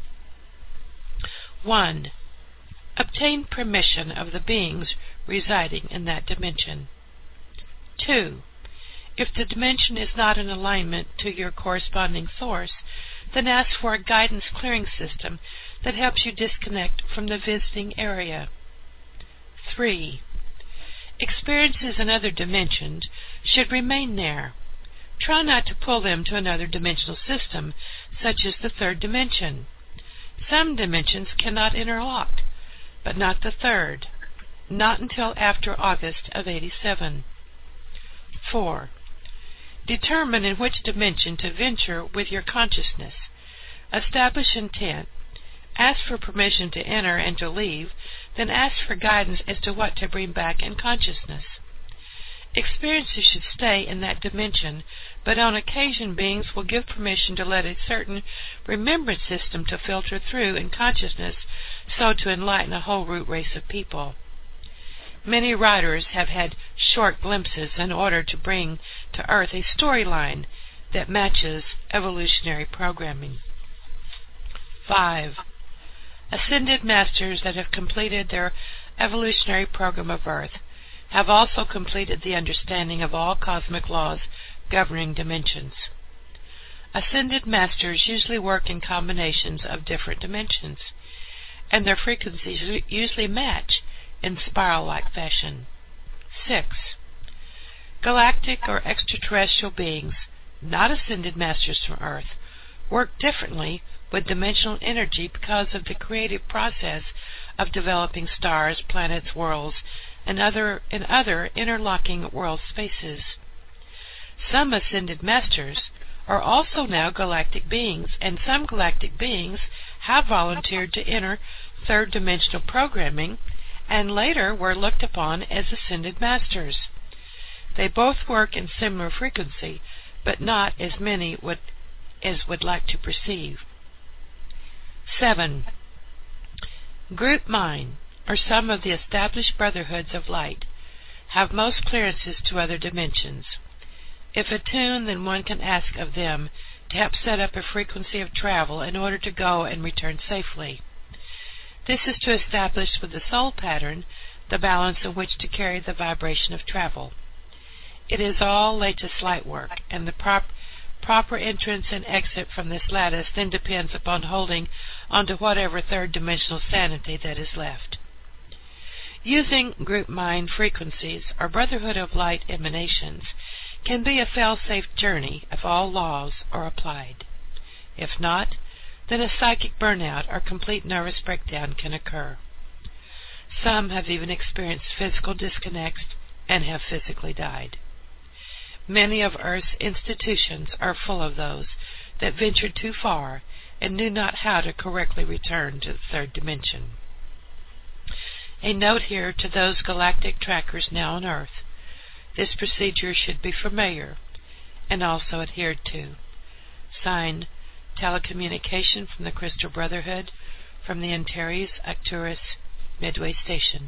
1. Obtain permission of the beings residing in that dimension. 2. If the dimension is not in alignment to your corresponding source, then ask for a guidance clearing system that helps you disconnect from the visiting area. 3. Experiences in other dimensions should remain there. Try not to pull them to another dimensional system, such as the third dimension. Some dimensions cannot interlock, but not the third, not until after August of '87. 4. Determine in which dimension to venture with your consciousness. Establish intent. Ask for permission to enter and to leave, then ask for guidance as to what to bring back in consciousness. Experiences should stay in that dimension, but on occasion beings will give permission to let a certain remembrance system to filter through in consciousness, so to enlighten a whole root race of people. Many writers have had short glimpses in order to bring to earth a storyline that matches evolutionary programming. 5. Ascended masters that have completed their evolutionary program of Earth have also completed the understanding of all cosmic laws governing dimensions. Ascended masters usually work in combinations of different dimensions, and their frequencies usually match in spiral-like fashion. 6. Galactic or extraterrestrial beings, not ascended masters from Earth, work differently with dimensional energy because of the creative process of developing stars, planets, worlds, and other interlocking world spaces. Some ascended masters are also now galactic beings, and some galactic beings have volunteered to enter third-dimensional programming and later were looked upon as ascended masters. They both work in similar frequency, but not as many would like to perceive. 7. Group mind, or some of the established brotherhoods of light, have most clearances to other dimensions. If attuned, then one can ask of them to help set up a frequency of travel in order to go and return safely. This is to establish with the soul pattern the balance in which to carry the vibration of travel. It is all lattice light work, and the proper entrance and exit from this lattice then depends upon holding onto whatever third-dimensional sanity that is left. Using group mind frequencies or brotherhood of light emanations can be a fail-safe journey if all laws are applied. If not, then a psychic burnout or complete nervous breakdown can occur. Some have even experienced physical disconnects and have physically died. Many of Earth's institutions are full of those that ventured too far and knew not how to correctly return to the third dimension. A note here to those galactic trackers now on Earth. This procedure should be familiar and also adhered to. Signed, Telecommunication from the Crystal Brotherhood, from the Antares Arcturus Midway Station.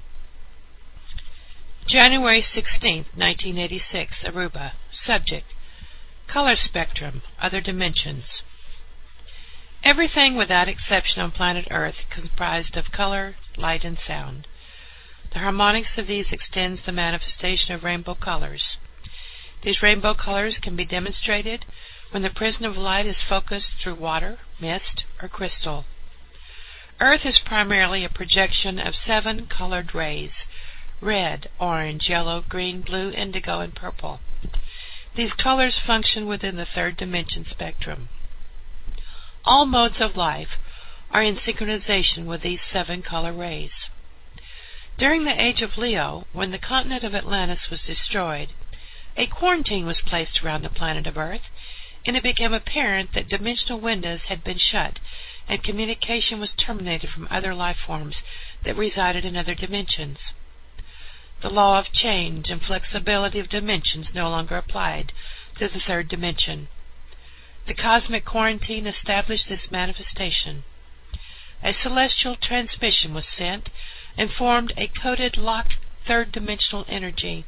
January 16, 1986, Aruba. Subject: Color Spectrum, Other Dimensions. Everything without exception on planet Earth is comprised of color, light, and sound. The harmonics of these extends the manifestation of rainbow colors. These rainbow colors can be demonstrated when the prism of light is focused through water, mist, or crystal. Earth is primarily a projection of 7 colored rays: red, orange, yellow, green, blue, indigo, and purple. These colors function within the third dimension spectrum. All modes of life are in synchronization with these 7 color rays. During the age of Leo, when the continent of Atlantis was destroyed, a quarantine was placed around the planet of Earth, and it became apparent that dimensional windows had been shut and communication was terminated from other life forms that resided in other dimensions. The law of change and flexibility of dimensions no longer applied to the third dimension. The cosmic quarantine established this manifestation. A celestial transmission was sent and formed a coded locked third-dimensional energy.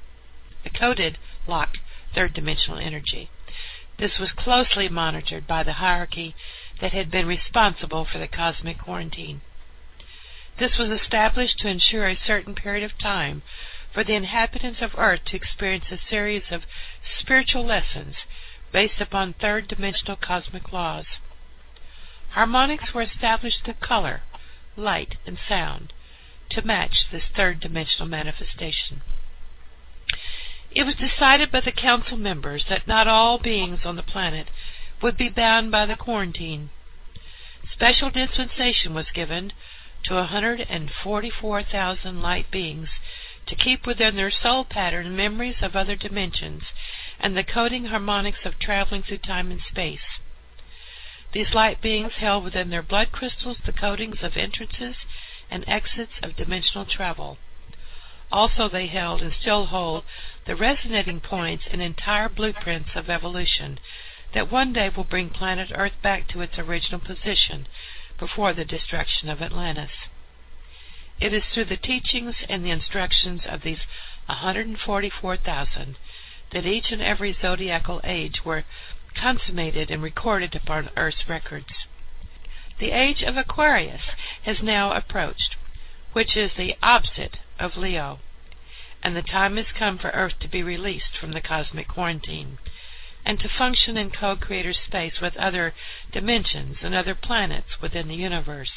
This was closely monitored by the hierarchy that had been responsible for the cosmic quarantine. This was established to ensure a certain period of time for the inhabitants of Earth to experience a series of spiritual lessons based upon third-dimensional cosmic laws. Harmonics were established through color, light, and sound to match this third-dimensional manifestation. It was decided by the council members that not all beings on the planet would be bound by the quarantine. Special dispensation was given to 144,000 light beings to keep within their soul pattern memories of other dimensions and the coding harmonics of traveling through time and space. These light beings held within their blood crystals the codings of entrances and exits of dimensional travel. Also they held and still hold the resonating points and entire blueprints of evolution that one day will bring planet Earth back to its original position before the destruction of Atlantis. It is through the teachings and the instructions of these 144,000 that each and every zodiacal age were consummated and recorded upon Earth's records. The age of Aquarius has now approached, which is the opposite of Leo, and the time has come for Earth to be released from the cosmic quarantine and to function in co-creator space with other dimensions and other planets within the universe.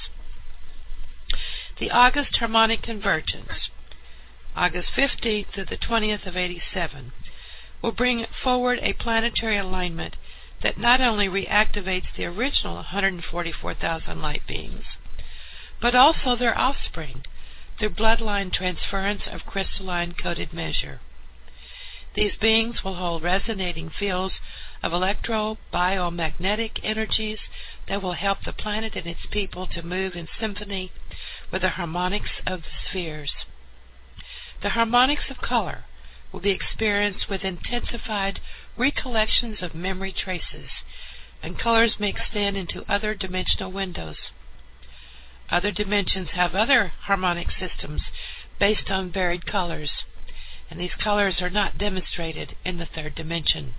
The August harmonic convergence, August 15th to the 20th of 87, will bring forward a planetary alignment that not only reactivates the original 144,000 light beings, but also their offspring through bloodline transference of crystalline coded measure. These beings will hold resonating fields of electro-biomagnetic energies that will help the planet and its people to move in symphony with the harmonics of the spheres. The harmonics of color will be experienced with intensified recollections of memory traces, and colors may extend into other dimensional windows. Other dimensions have other harmonic systems based on varied colors, and these colors are not demonstrated in the third dimension.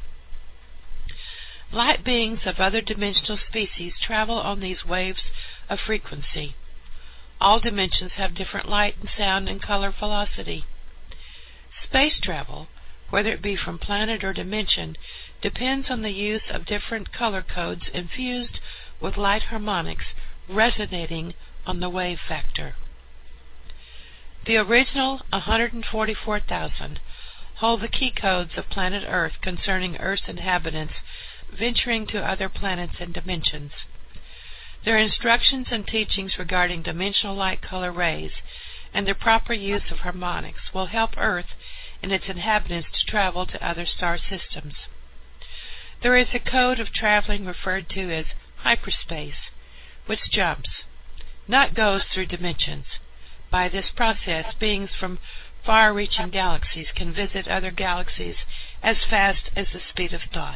Light beings of other dimensional species travel on these waves of frequency. All dimensions have different light and sound and color velocity. Space travel, whether it be from planet or dimension, depends on the use of different color codes infused with light harmonics resonating on the wave factor. The original 144,000 hold the key codes of planet Earth concerning Earth's inhabitants venturing to other planets and dimensions. Their instructions and teachings regarding dimensional light color rays and their proper use of harmonics will help Earth and its inhabitants to travel to other star systems. There is a code of traveling referred to as hyperspace, which jumps, not goes through dimensions. By this process, beings from far-reaching galaxies can visit other galaxies as fast as the speed of thought.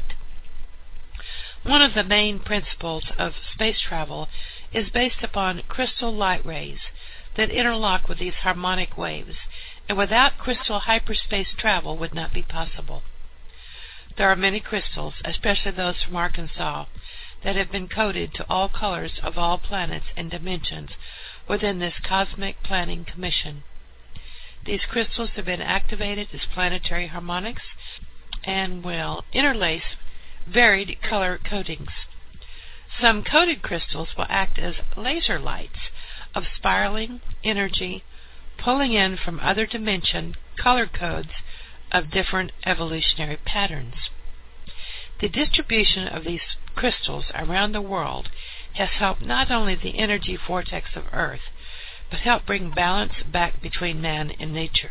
One of the main principles of space travel is based upon crystal light rays that interlock with these harmonic waves, and without crystal hyperspace travel would not be possible. There are many crystals, especially those from Arkansas, that have been coded to all colors of all planets and dimensions within this Cosmic Planning Commission. These crystals have been activated as planetary harmonics and will interlace varied color codings. Some coded crystals will act as laser lights of spiraling energy, pulling in from other dimension color codes of different evolutionary patterns. The distribution of these crystals around the world has helped not only the energy vortex of Earth, but helped bring balance back between man and nature.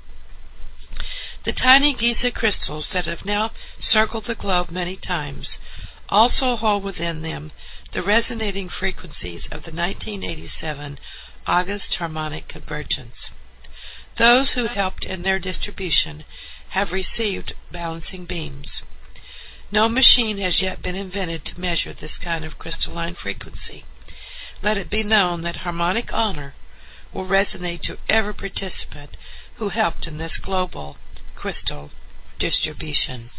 The tiny Giza crystals that have now circled the globe many times also hold within them the resonating frequencies of the 1987 August harmonic convergence. Those who helped in their distribution have received balancing beams. No machine has yet been invented to measure this kind of crystalline frequency. Let it be known that harmonic honor will resonate to every participant who helped in this global crystal distribution.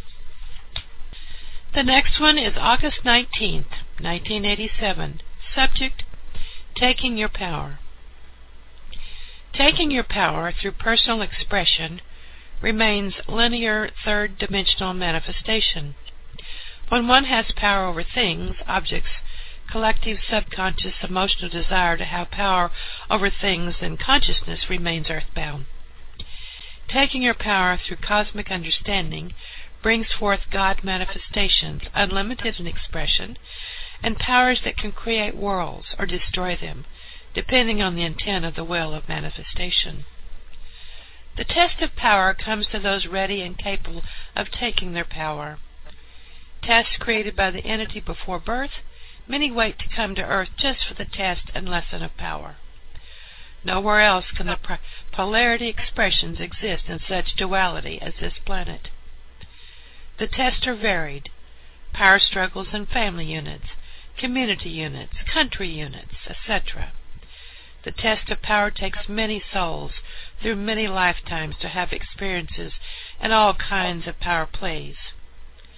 The next one is August 19th, 1987. Subject, Taking Your Power. Taking your power through personal expression remains linear third-dimensional manifestation. When one has power over things, objects, collective, subconscious, emotional desire to have power over things, and consciousness remains earthbound. Taking your power through cosmic understanding brings forth God manifestations, unlimited in expression, and powers that can create worlds or destroy them, depending on the intent of the will of manifestation. The test of power comes to those ready and capable of taking their power. Tests created by the entity before birth, many wait to come to Earth just for the test and lesson of power. Nowhere else can the polarity expressions exist in such duality as this planet. The tests are varied: power struggles in family units, community units, country units, etc. The test of power takes many souls through many lifetimes to have experiences in all kinds of power plays.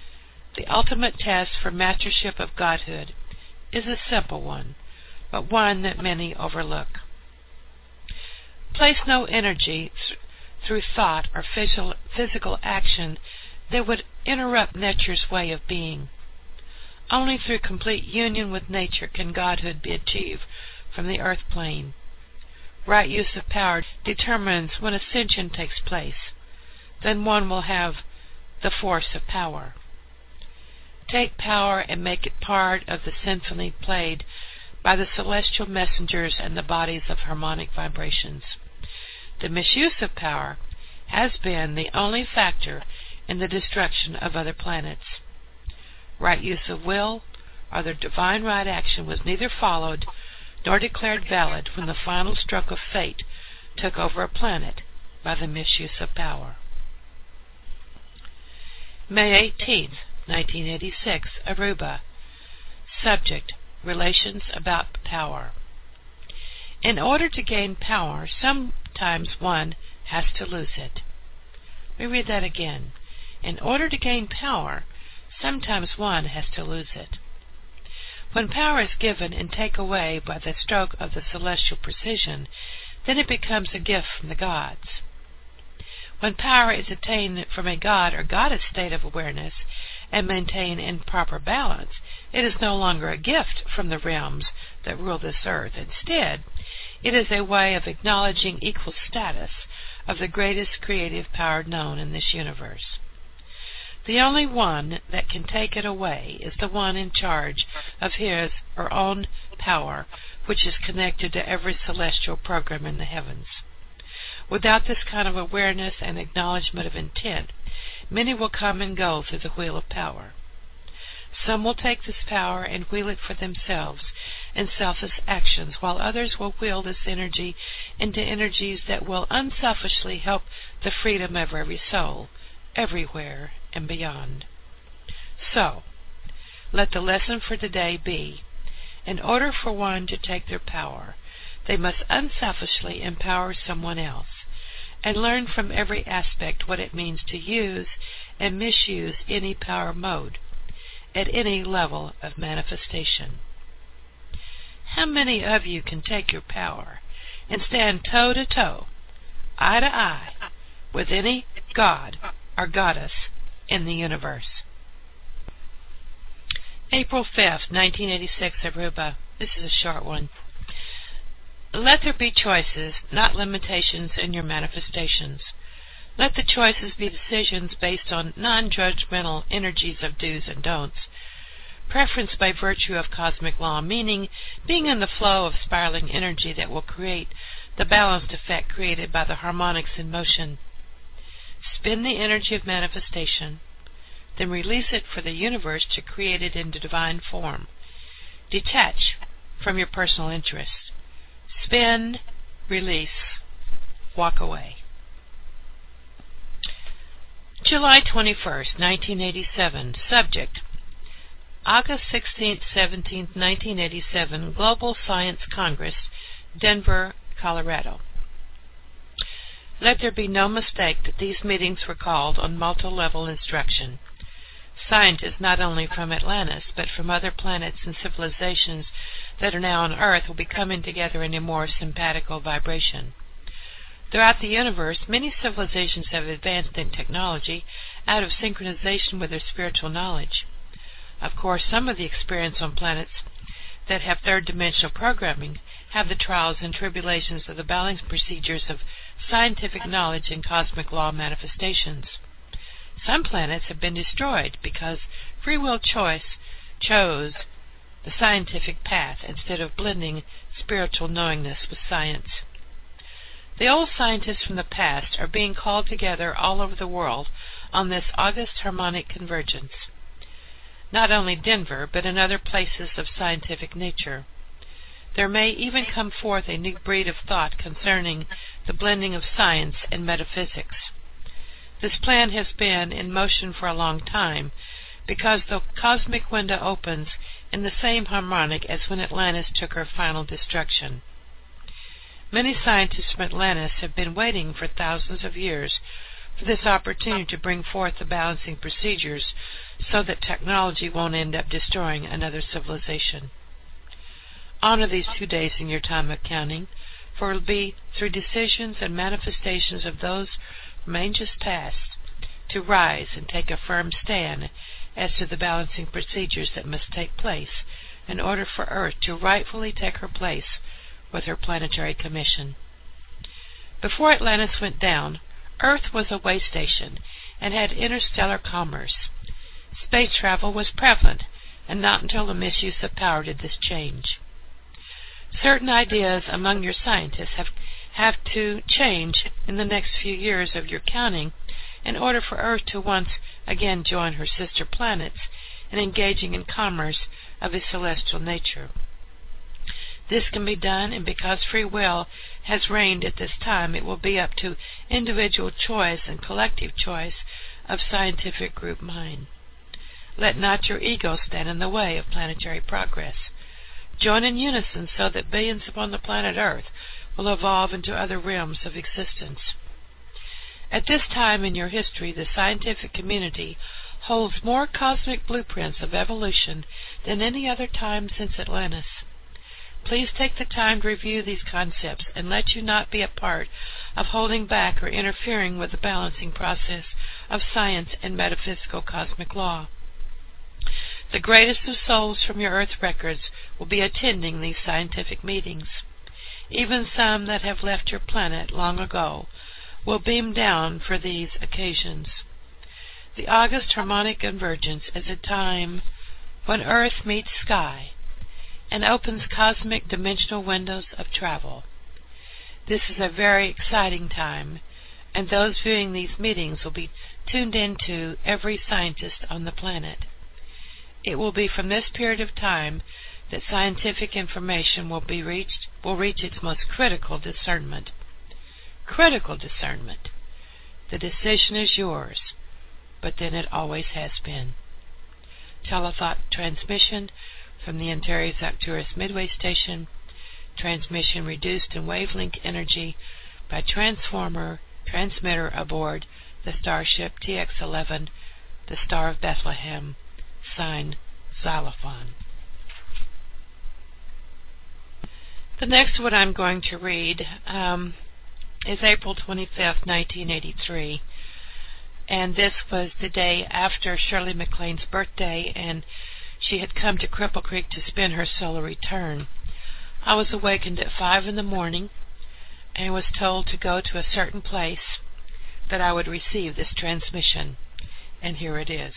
The ultimate test for mastership of Godhood is a simple one, but one that many overlook. Place no energy through thought or physical action that would interrupt nature's way of being. Only through complete union with nature can Godhood be achieved from the earth plane. Right use of power determines when ascension takes place. Then one will have the force of power. Take power and make it part of the symphony played by the celestial messengers and the bodies of harmonic vibrations. The misuse of power has been the only factor in the destruction of other planets. Right use of will or the divine right action was neither followed nor declared valid when the final stroke of fate took over a planet by the misuse of power. May 18, 1986, Aruba. Subject: Relations about power. In order to gain power, sometimes one has to lose it. Let me read that again. In order to gain power, sometimes one has to lose it. When power is given and taken away by the stroke of the celestial precision, then it becomes a gift from the gods. When power is attained from a god or goddess state of awareness and maintained in proper balance, it is no longer a gift from the realms that rule this earth. Instead, it is a way of acknowledging equal status of the greatest creative power known in this universe. The only one that can take it away is the one in charge of his or own power, which is connected to every celestial program in the heavens. Without this kind of awareness and acknowledgement of intent, many will come and go through the wheel of power. Some will take this power and wheel it for themselves in selfless actions, while others will wheel this energy into energies that will unselfishly help the freedom of every soul, everywhere and beyond. So, let the lesson for today be, in order for one to take their power, they must unselfishly empower someone else, and learn from every aspect what it means to use and misuse any power mode, at any level of manifestation. How many of you can take your power and stand toe-to-toe, eye-to-eye, with any god or goddess in the universe? April 5th, 1986, Aruba. This is a short one. Let there be choices, not limitations, in your manifestations. Let the choices be decisions based on non-judgmental energies of do's and don'ts. Preference by virtue of cosmic law, meaning being in the flow of spiraling energy that will create the balanced effect created by the harmonics in motion. Spin the energy of manifestation, then release it for the universe to create it into divine form. Detach from your personal interests. Spin, release, walk away. July 21st, 1987. Subject: August 16th, 17th, 1987, Global Science Congress, Denver, Colorado. Let there be no mistake that these meetings were called on multi-level instruction. Scientists not only from Atlantis, but from other planets and civilizations that are now on Earth will be coming together in a more sympathical vibration. Throughout the universe, many civilizations have advanced in technology out of synchronization with their spiritual knowledge. Of course, some of the experience on planets that have third-dimensional programming have the trials and tribulations of the balancing procedures of scientific knowledge and cosmic law manifestations. Some planets have been destroyed because free will choice chose the scientific path instead of blending spiritual knowingness with science. The old scientists from the past are being called together all over the world on this August harmonic convergence. Not only Denver, but in other places of scientific nature. There may even come forth a new breed of thought concerning the blending of science and metaphysics. This plan has been in motion for a long time because the cosmic window opens in the same harmonic as when Atlantis took her final destruction. Many scientists from Atlantis have been waiting for thousands of years for this opportunity to bring forth the balancing procedures so that technology won't end up destroying another civilization. Honor these 2 days in your time of counting, for it will be through decisions and manifestations of those from ages past to rise and take a firm stand as to the balancing procedures that must take place in order for Earth to rightfully take her place with her planetary commission. Before Atlantis went down, Earth was a way station and had interstellar commerce. Space travel was prevalent, and not until the misuse of power did this change. Certain ideas among your scientists have to change in the next few years of your counting in order for Earth to once again join her sister planets in engaging in commerce of a celestial nature. This can be done, and because free will has reigned at this time, it will be up to individual choice and collective choice of scientific group mind. Let not your ego stand in the way of planetary progress. Join in unison so that billions upon the planet Earth will evolve into other realms of existence. At this time in your history, the scientific community holds more cosmic blueprints of evolution than any other time since Atlantis. Please take the time to review these concepts and let you not be a part of holding back or interfering with the balancing process of science and metaphysical cosmic law. The greatest of souls from your Earth records will be attending these scientific meetings. Even some that have left your planet long ago will beam down for these occasions. The August harmonic convergence is a time when Earth meets sky and opens cosmic dimensional windows of travel. This is a very exciting time, and those viewing these meetings will be tuned into every scientist on the planet. It will be from this period of time that scientific information will reach its most critical discernment. Critical discernment. The decision is yours, but then it always has been. Telethought transmission from the Antares Arcturus Midway Station. Transmission reduced in wavelength energy by transmitter aboard the starship TX-11, the Star of Bethlehem, signed Xylophon. The next one I'm going to read is April 25th, 1983. And this was the day after Shirley MacLaine's birthday, and she had come to Cripple Creek to spend her solar return. I was awakened at 5 in the morning and was told to go to a certain place that I would receive this transmission, and here it is.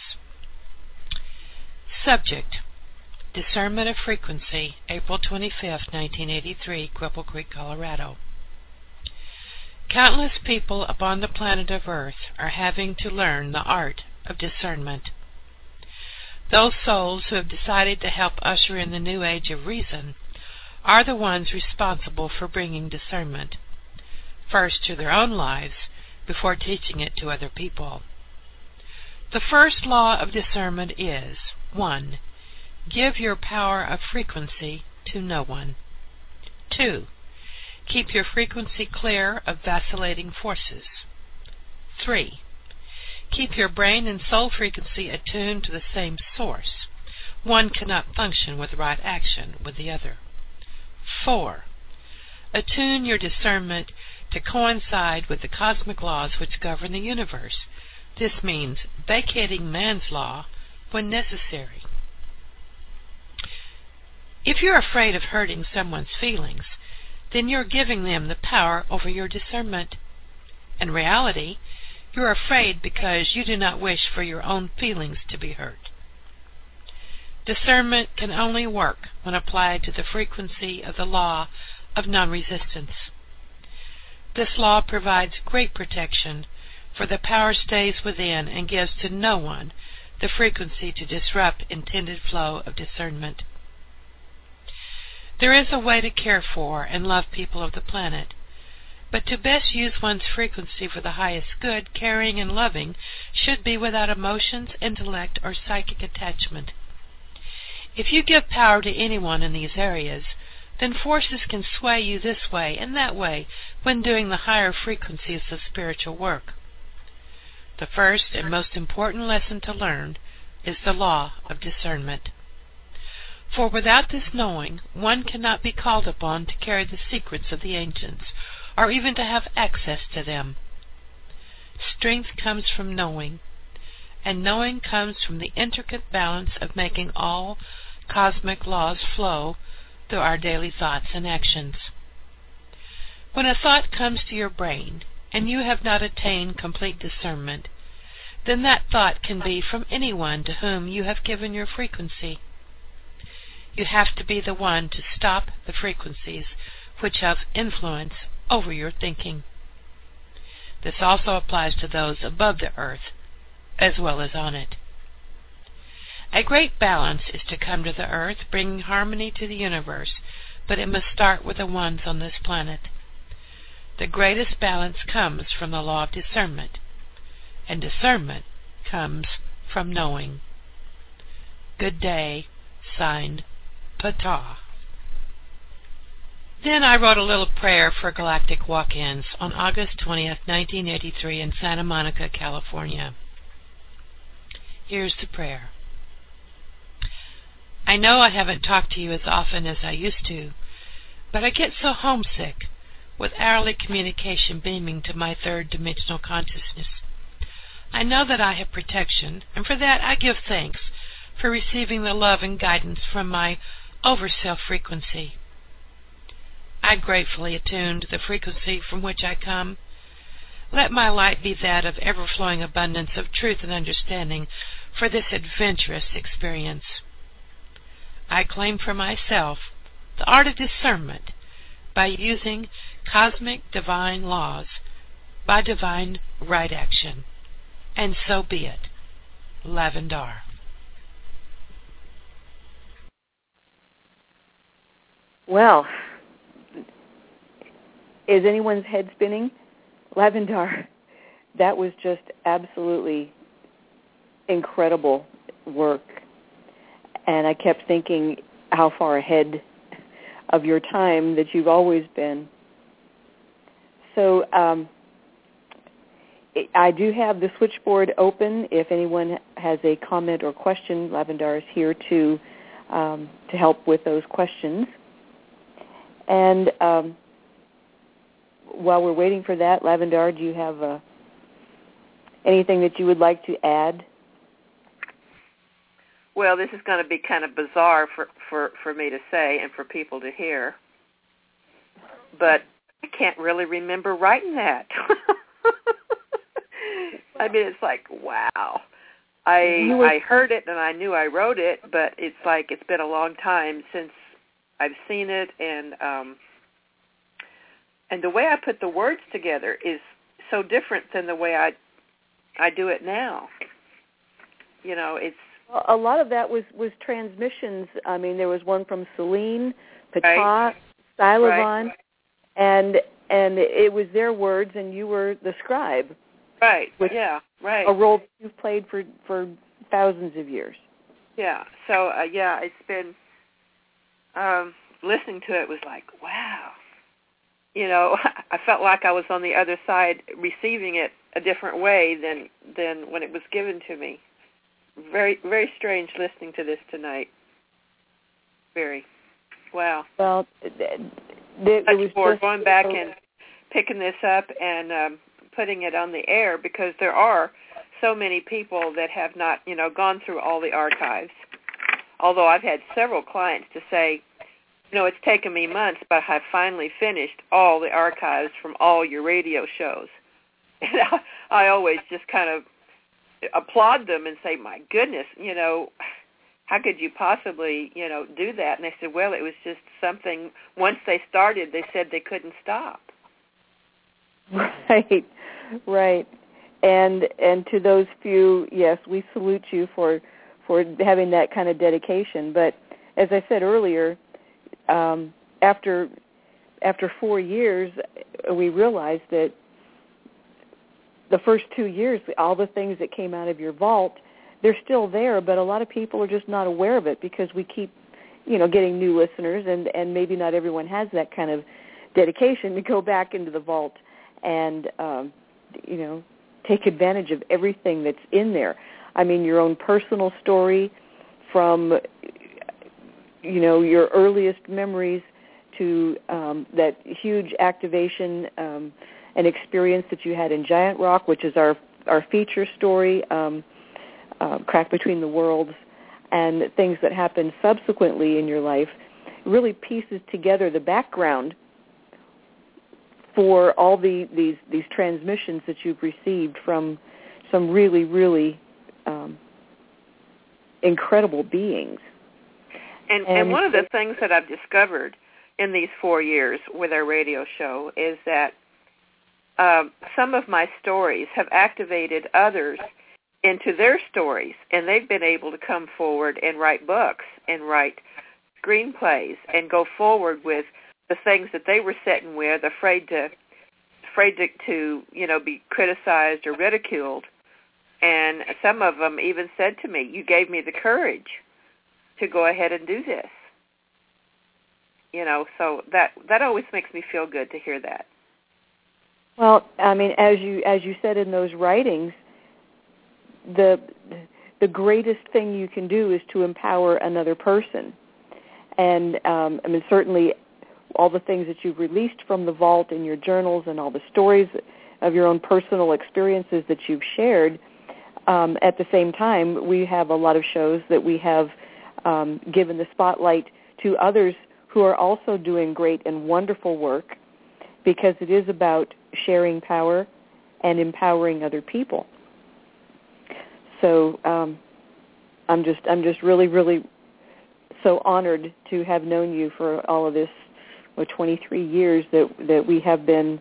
Subject: Discernment of Frequency, April 25th, 1983, Cripple Creek, Colorado. Countless people upon the planet of Earth are having to learn the art of discernment. Those souls who have decided to help usher in the new age of reason are the ones responsible for bringing discernment, first to their own lives, before teaching it to other people. The first law of discernment is, 1. Give your power of frequency to no one. 2. Keep your frequency clear of vacillating forces. 3. Keep your brain and soul frequency attuned to the same source. One cannot function with right action with the other. 4. Attune your discernment to coincide with the cosmic laws which govern the universe. This means vacating man's law when necessary. If you're afraid of hurting someone's feelings, then you're giving them the power over your discernment. In reality, you're afraid because you do not wish for your own feelings to be hurt. Discernment can only work when applied to the frequency of the law of non-resistance. This law provides great protection, for the power stays within and gives to no one the frequency to disrupt intended flow of discernment. There is a way to care for and love people of the planet, but to best use one's frequency for the highest good, caring and loving should be without emotions, intellect, or psychic attachment. If you give power to anyone in these areas, then forces can sway you this way and that way when doing the higher frequencies of spiritual work. The first and most important lesson to learn is the law of discernment. For without this knowing, one cannot be called upon to carry the secrets of the ancients, or even to have access to them. Strength comes from knowing, and knowing comes from the intricate balance of making all cosmic laws flow through our daily thoughts and actions. When a thought comes to your brain, and you have not attained complete discernment, then that thought can be from anyone to whom you have given your frequency. You have to be the one to stop the frequencies which have influence over your thinking. This also applies to those above the earth, as well as on it. A great balance is to come to the earth, bringing harmony to the universe, but it must start with the ones on this planet. The greatest balance comes from the law of discernment, and discernment comes from knowing. Good day, signed, Ptah. Then I wrote a little prayer for galactic walk-ins on August 20th, 1983 in Santa Monica, California. Here's the prayer. I know I haven't talked to you as often as I used to, but I get so homesick with hourly communication beaming to my third-dimensional consciousness. I know that I have protection, and for that I give thanks for receiving the love and guidance from my over-self frequency. I gratefully attune to the frequency from which I come. Let my light be that of ever-flowing abundance of truth and understanding for this adventurous experience. I claim for myself the art of discernment by using cosmic divine laws by divine right action. And so be it. Lavendar. Well, is anyone's head spinning? Lavendar, that was just absolutely incredible work. And I kept thinking how far ahead of your time that you've always been. So I do have the switchboard open. If anyone has a comment or question, Lavendar is here to help with those questions. And while we're waiting for that, Lavendar, do you have anything that you would like to add? Well, this is going to be kind of bizarre for me to say and for people to hear, but I can't really remember writing that. I mean, it's like, wow. I heard it and I knew I wrote it, but it's like it's been a long time since I've seen it, and the way I put the words together is so different than the way I do it now. You know, it's a lot of that was transmissions. I mean, there was one from Celine, Ptah, right. Silavan, right. and it was their words, and you were the scribe. Right. Yeah. Right. A role that you've played for thousands of years. Yeah. So it's been listening to it was like, wow. You know, I felt like I was on the other side receiving it a different way than when it was given to me. Very, very strange listening to this tonight. Very. Wow. Well, it was for going back and picking this up and putting it on the air, because there are so many people that have not, gone through all the archives. Although I've had several clients to say, it's taken me months, but I've finally finished all the archives from all your radio shows. And I always just kind of applaud them and say, my goodness, how could you possibly, do that? And they said, well, it was just something, once they started, they said they couldn't stop. Right. And to those few, yes, we salute you for having that kind of dedication. But as I said earlier, after 4 years, we realized that the first 2 years, all the things that came out of your vault, they're still there, but a lot of people are just not aware of it because we keep, getting new listeners, and maybe not everyone has that kind of dedication to go back into the vault and, take advantage of everything that's in there. I mean, your own personal story from, your earliest memories to that huge activation and experience that you had in Giant Rock, which is our feature story, Crack Between the Worlds, and things that happened subsequently in your life, really pieces together the background for all these transmissions that you've received from some really, really incredible beings. And one of the things that I've discovered in these 4 years with our radio show is that some of my stories have activated others into their stories, and they've been able to come forward and write books and write screenplays and go forward with the things that they were sitting with, afraid to be criticized or ridiculed. And some of them even said to me, "You gave me the courage to go ahead and do this." So that always makes me feel good to hear that. Well, I mean, as you said in those writings, the greatest thing you can do is to empower another person. And certainly all the things that you've released from the vault in your journals and all the stories of your own personal experiences that you've shared. At the same time, we have a lot of shows that we have given the spotlight to others who are also doing great and wonderful work, because it is about sharing power and empowering other people. So I'm just really, really so honored to have known you for all of this 23 years that we have been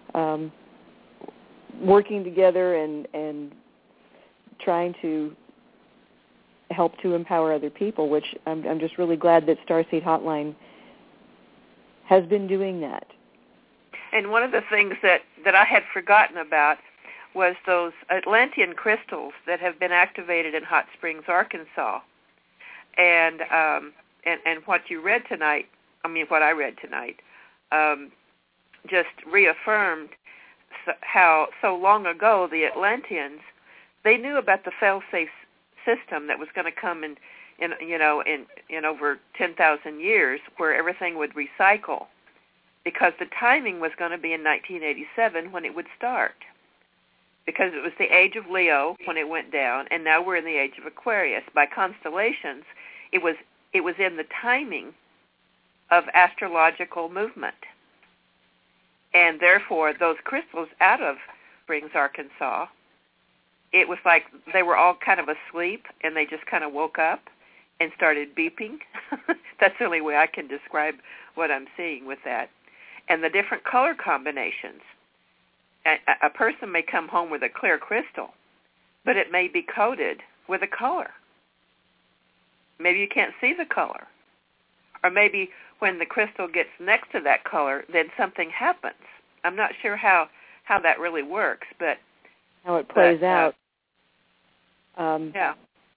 working together and trying to help to empower other people, which I'm just really glad that Starseed Hotline has been doing that. And one of the things that I had forgotten about was those Atlantean crystals that have been activated in Hot Springs, Arkansas. And what you read tonight, what I read tonight, just reaffirmed how so long ago the Atlanteans, they knew about the fail-safe system that was going to come in over 10,000 years, where everything would recycle, because the timing was going to be in 1987 when it would start, because it was the age of Leo when it went down, and now we're in the age of Aquarius. By constellations, it was in the timing of astrological movement. And therefore, those crystals out of Springs, Arkansas, it was like they were all kind of asleep, and they just kind of woke up and started beeping. That's the only way I can describe what I'm seeing with that. And the different color combinations. A person may come home with a clear crystal, but it may be coated with a color. Maybe you can't see the color. Or maybe when the crystal gets next to that color, then something happens. I'm not sure how that really works, but how it plays out. Yeah.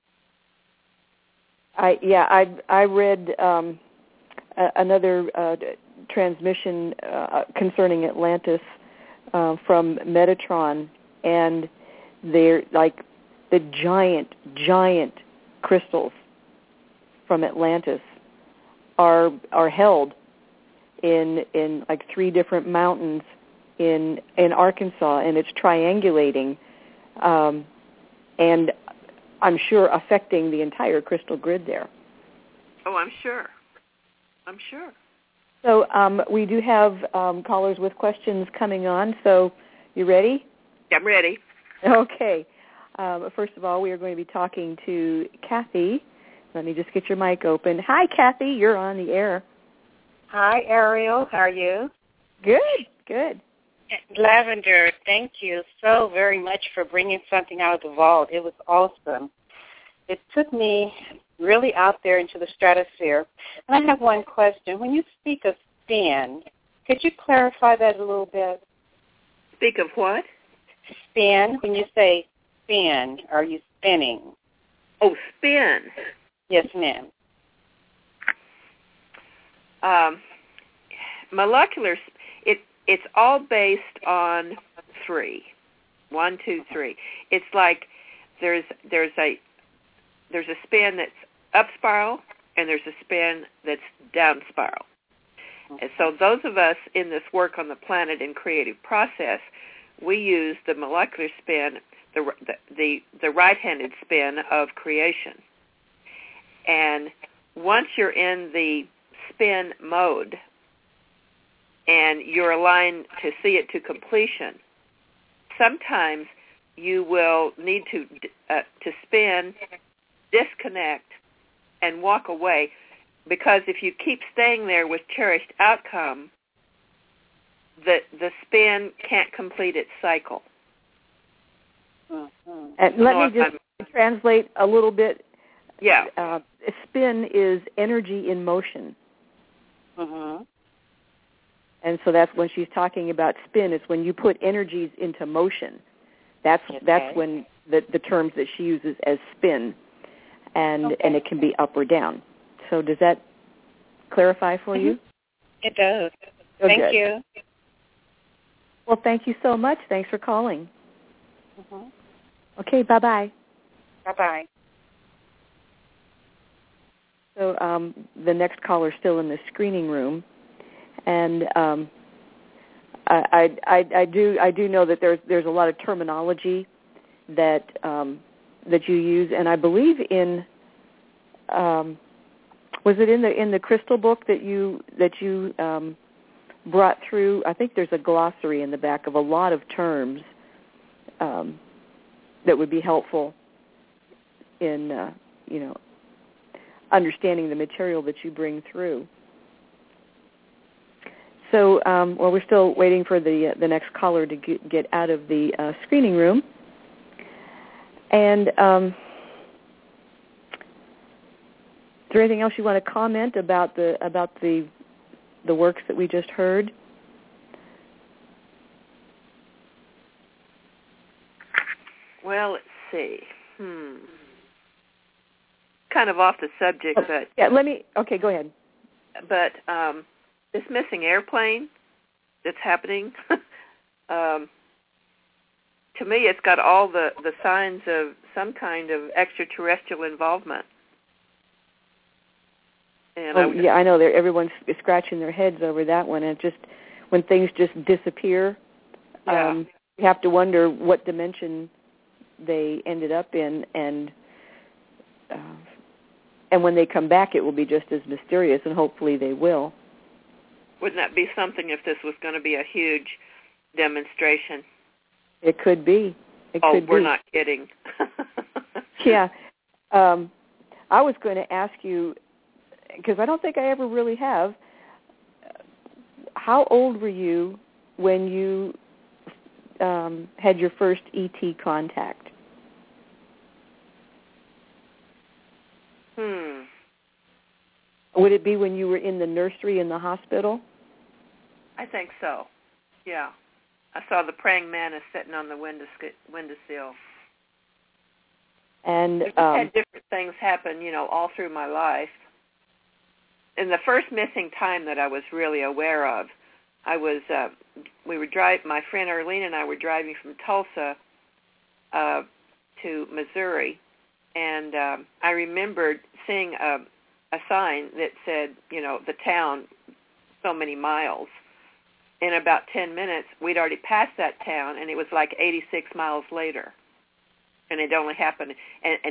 I read another transmission concerning Atlantis from Metatron, and they're like the giant crystals from Atlantis are held in like 3 different mountains in Arkansas, and it's triangulating, and I'm sure affecting the entire crystal grid there. Oh, I'm sure. So we do have callers with questions coming on. So you ready? I'm ready. Okay. First of all, we are going to be talking to Kathy. Let me just get your mic open. Hi, Kathy. You're on the air. Hi, Ariel. How are you? Good. Lavender, thank you so very much for bringing something out of the vault. It was awesome. It took me really out there into the stratosphere. And I have one question. When you speak of spin, could you clarify that a little bit? Speak of what? Spin. When you say spin, are you spinning? Oh, spin. Yes, ma'am. Molecular, it's all based on 3. 1, 2, 3. It's like there's a spin that's up spiral, and there's a spin that's down spiral. And so those of us in this work on the planet in creative process, we use the molecular spin, the right-handed spin of creation. And once you're in the spin mode and you're aligned to see it to completion, sometimes you will need to spin, disconnect, and walk away, because if you keep staying there with cherished outcome, the spin can't complete its cycle. Mm-hmm. And let me just translate a little bit. Yeah. Spin is energy in motion. Mm-hmm. And so that's when she's talking about spin. It's when you put energies into motion. That's when the terms that she uses as spin, and it can be up or down. So does that clarify for you? It does. Oh, thank good. you. Well, thank you so much. Thanks for calling. Mm-hmm. Okay, bye-bye. Bye-bye. So the next caller's still in the screening room, and I do know that there's a lot of terminology that you use, and I believe in was it in the crystal book that you brought through? I think there's a glossary in the back of a lot of terms that would be helpful in understanding the material that you bring through. So, we're still waiting for the next caller to get out of the screening room. And is there anything else you want to comment about the works that we just heard? Well, let's see. Kind of off the subject, but yeah. Okay, go ahead. But this missing airplane that's happening, to me, it's got all the signs of some kind of extraterrestrial involvement. And I know. Everyone's scratching their heads over that one. And just when things just disappear, you have to wonder what dimension they ended up in, and when they come back, it will be just as mysterious, and hopefully they will. Wouldn't that be something if this was going to be a huge demonstration? It could be. We're not kidding. Yeah. I was going to ask you, because I don't think I ever really have, how old were you when you had your first ET contact? Would it be when you were in the nursery in the hospital? I think so. Yeah. I saw the praying mantis sitting on the windowsill. And I've had different things happen, all through my life. And the first missing time that I was really aware of, my friend Arlene and I were driving from Tulsa to Missouri, and I remembered seeing a sign that said, the town, so many miles. In about 10 minutes, we'd already passed that town, and it was like 86 miles later. And it only happened, in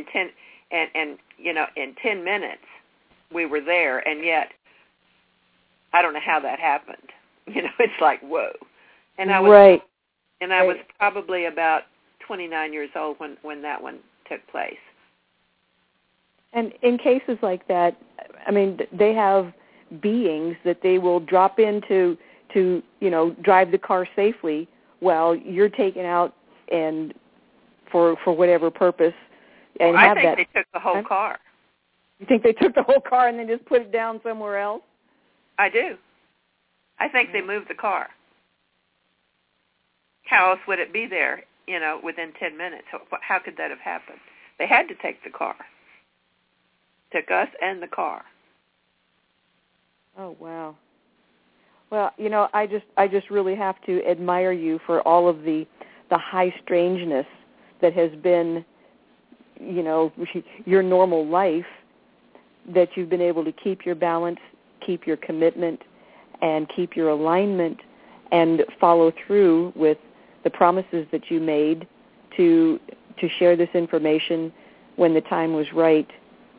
10 minutes, we were there, and yet, I don't know how that happened. It's like, whoa. And I was, right. And I was probably about 29 years old when that one took place. And in cases like that, I mean, they have beings that they will drop into to drive the car safely while you're taken out and for whatever purpose. And I think they took the whole car. You think they took the whole car and then just put it down somewhere else? I do. I think they moved the car. How else would it be there, within 10 minutes? How could that have happened? They had to take the car. Took us and the car. Oh, wow. Well, I just really have to admire you for all of the the high strangeness that has been, your normal life, that you've been able to keep your balance, keep your commitment, and keep your alignment, and follow through with the promises that you made to share this information when the time was right.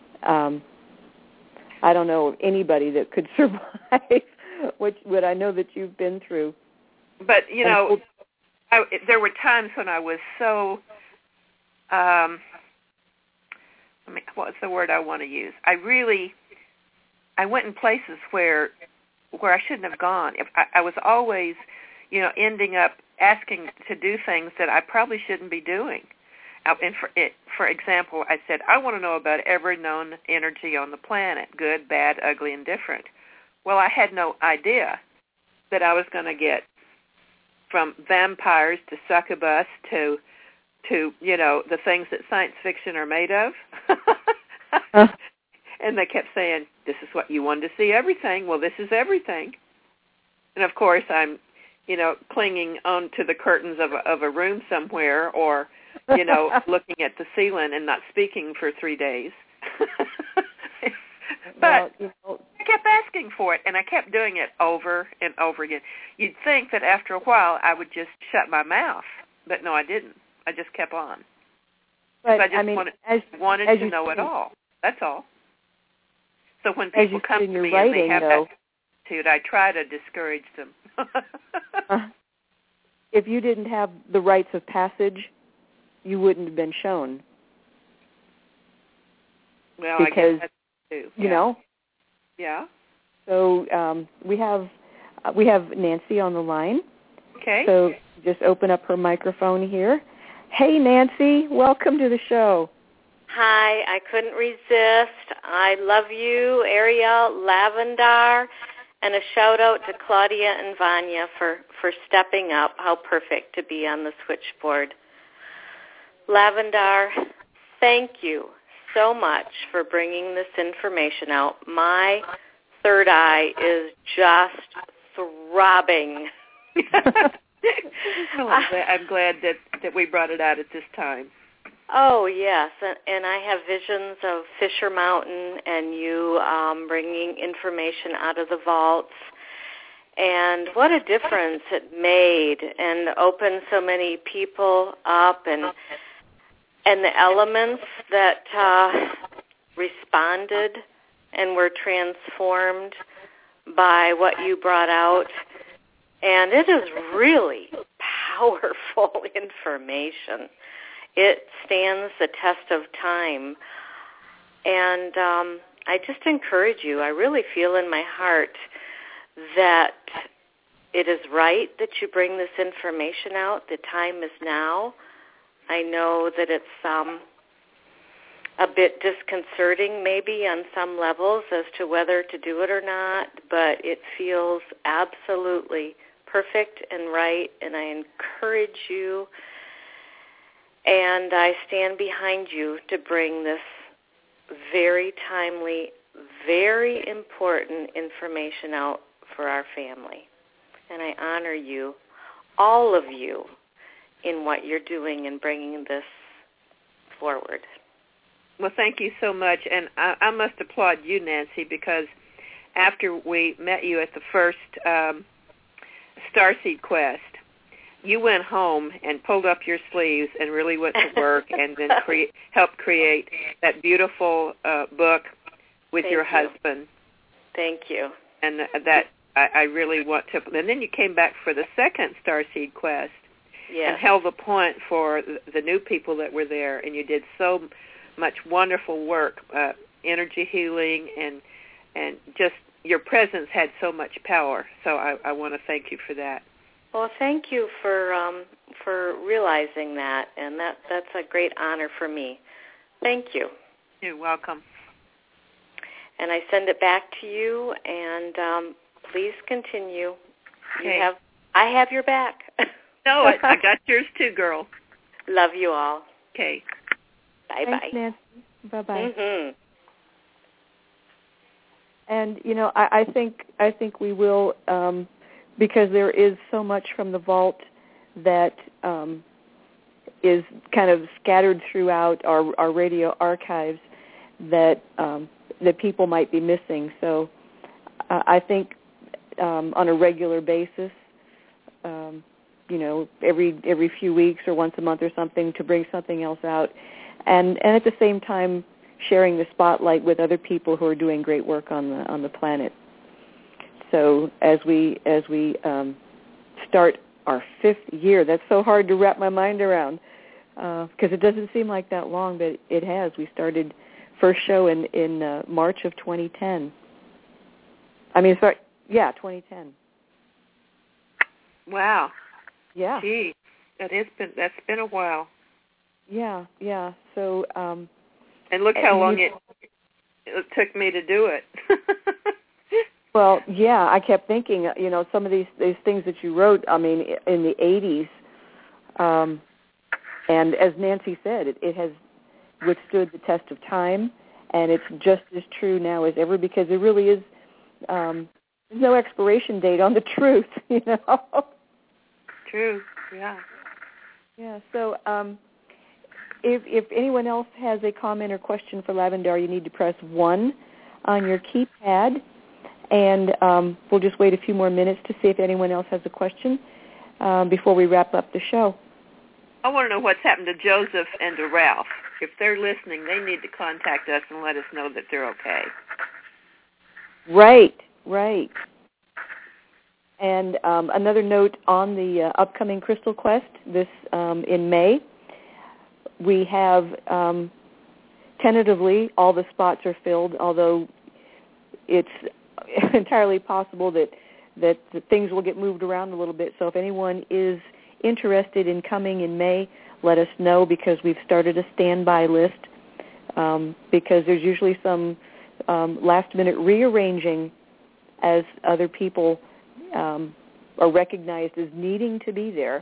I don't know anybody that could survive what I know that you've been through. But, there were times when I was so, what's the word I want to use? I went in places where I shouldn't have gone. I was always, ending up asking to do things that I probably shouldn't be doing. And for example, I said, I want to know about every known energy on the planet, good, bad, ugly, and different. Well, I had no idea that I was going to get from vampires to succubus to the things that science fiction are made of. And they kept saying, this is what you wanted to see, everything. Well, this is everything. And, of course, I'm, clinging on to the curtains of a room somewhere, or, looking at the ceiling and not speaking for 3 days. But I kept asking for it, and I kept doing it over and over again. You'd think that after a while I would just shut my mouth, but no, I didn't. I just kept on. But I just wanted to know it all. That's all. So when people come to me and they have that attitude, I try to discourage them. If you didn't have the rites of passage, you wouldn't have been shown. Well, because, I guess that's true. Yeah. Yeah. So we have Nancy on the line. Okay. So just open up her microphone here. Hey, Nancy, welcome to the show. Hi, I couldn't resist. I love you, Ariel, Lavendar, and a shout-out to Claudia and Vanya for stepping up. How perfect to be on the switchboard. Lavendar, thank you so much for bringing this information out. My third eye is just throbbing. I'm glad that we brought it out at this time. Oh, yes, and I have visions of Fisher Mountain and you bringing information out of the vaults. And what a difference it made, and opened so many people up, and the elements that responded and were transformed by what you brought out. And it is really powerful information. It stands the test of time. And I just encourage you, I really feel in my heart that it is right that you bring this information out. The time is now. I know that it's a bit disconcerting maybe on some levels as to whether to do it or not, but it feels absolutely perfect and right, and I encourage you and I stand behind you to bring this very timely, very important information out for our family. And I honor you, all of you, in what you're doing and bringing this forward. Well, thank you so much. And I must applaud you, Nancy, because after we met you at the first Starseed Quest, you went home and pulled up your sleeves and really went to work and then helped create that beautiful book with your husband. Thank you. And that I really want to. And then you came back for the second Starseed Quest and held the point for the new people that were there, and you did so much wonderful work, energy healing, and just your presence had so much power. So I want to thank you for that. Well, thank you for realizing that, and that's a great honor for me. Thank you. You're welcome. And I send it back to you, and please continue. Okay. I have your back. No, I got yours too, girl. Love you all. Okay. Bye-bye. Thanks, Nancy. Bye-bye. Mm-hmm. And, I think we will, because there is so much from the vault that is kind of scattered throughout our radio archives that that people might be missing. So I think on a regular basis, every few weeks or once a month or something, to bring something else out, and at the same time sharing the spotlight with other people who are doing great work on the planet. So as we start our 5th year, that's so hard to wrap my mind around because it doesn't seem like that long, but it has. We started first show in March of 2010. 2010. Wow. Yeah. Gee, that's been a while. Yeah. So. And look how long it took me to do it. Well, yeah, I kept thinking, some of these things that you wrote, in the 80s, and as Nancy said, it has withstood the test of time, and it's just as true now as ever because there really is there's no expiration date on the truth, True, yeah. Yeah, so if anyone else has a comment or question for Lavendar, you need to press 1 on your keypad, and we'll just wait a few more minutes to see if anyone else has a question before we wrap up the show. I want to know what's happened to Joseph and to Ralph. If they're listening, they need to contact us and let us know that they're okay. Right. And another note on the upcoming Crystal Quest this in May. We have tentatively all the spots are filled, although it's entirely possible that things will get moved around a little bit. So if anyone is interested in coming in May, let us know because we've started a standby list because there's usually some last-minute rearranging as other people are recognized as needing to be there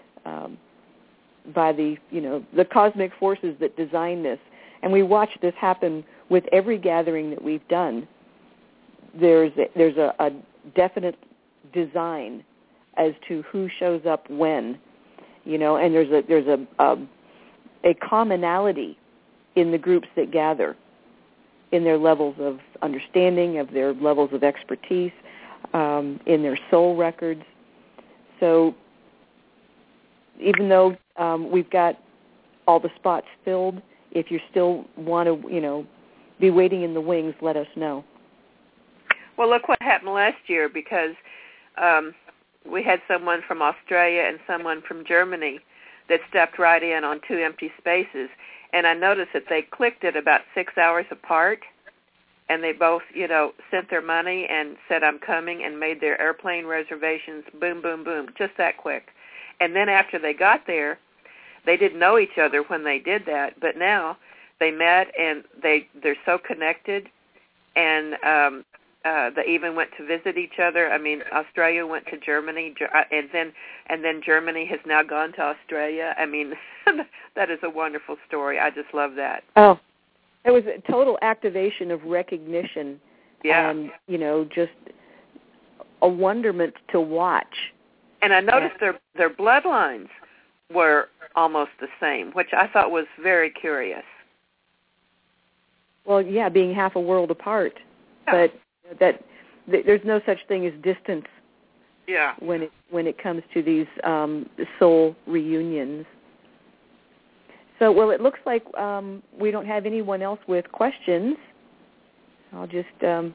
by the cosmic forces that design this. And we watch this happen with every gathering that we've done. There's a definite design as to who shows up when, and there's a commonality in the groups that gather, in their levels of understanding, of their levels of expertise, in their soul records. So even though we've got all the spots filled, if you still want to, be waiting in the wings, let us know. Well, look what happened last year because we had someone from Australia and someone from Germany that stepped right in on 2 empty spaces. And I noticed that they clicked at about 6 hours apart, and they both, sent their money and said, I'm coming, and made their airplane reservations, boom, boom, boom, just that quick. And then after they got there, they didn't know each other when they did that, but now they met, and they're so connected, and they even went to visit each other. Australia went to Germany, and then Germany has now gone to Australia. That is a wonderful story. I just love that. Oh, it was a total activation of recognition. Yeah. And, just a wonderment to watch. And I noticed their bloodlines were almost the same, which I thought was very Well, yeah, being half a world apart. Yeah. But there's no such thing as distance. Yeah. When it comes to these soul reunions. So, well, it looks like we don't have anyone else with questions. I'll just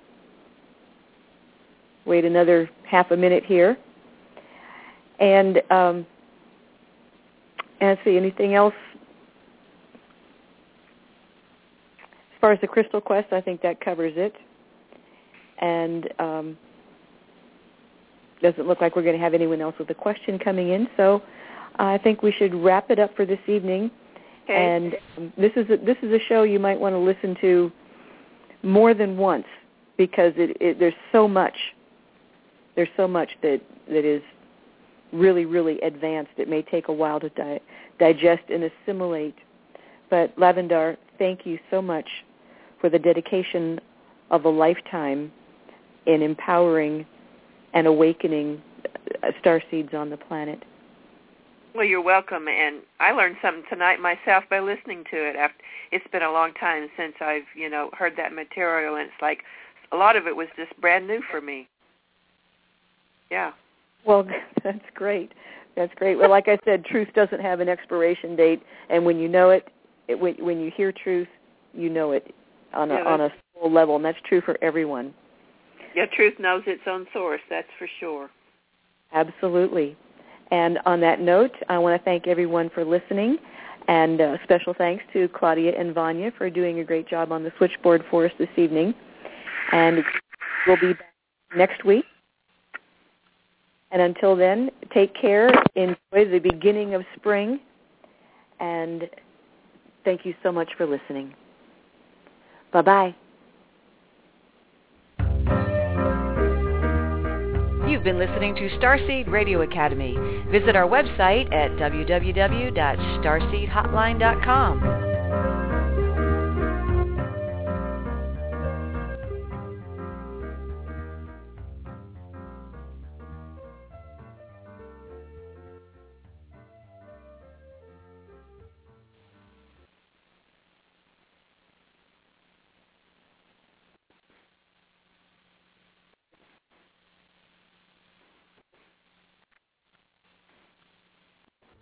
wait another half a minute here. And see, anything else? As far as the Crystal Quest, I think that covers it. And doesn't look like we're going to have anyone else with a question coming in, so I think we should wrap it up for this evening. Okay. And this is a show you might want to listen to more than once because there's so much that is really, really advanced. It may take a while to digest and assimilate. But Lavendar, thank you so much for the dedication of a lifetime in empowering and awakening starseeds on the planet. Well, you're welcome, and I learned something tonight myself by listening to it. It's been a long time since I've, heard that material, and it's like a lot of it was just brand new for me. Yeah. Well, that's great. That's great. Well, like I said, truth doesn't have an expiration date, and when you know it, when you hear truth, you know it on a full level, and that's true for everyone. Yeah, truth knows its own source, that's for sure. Absolutely. And on that note, I want to thank everyone for listening, and special thanks to Claudia and Vanya for doing a great job on the switchboard for us this evening. And we'll be back next week. And until then, take care, enjoy the beginning of spring, and thank you so much for listening. Bye-bye. You've been listening to Starseed Radio Academy. Visit our website at www.starseedhotline.com.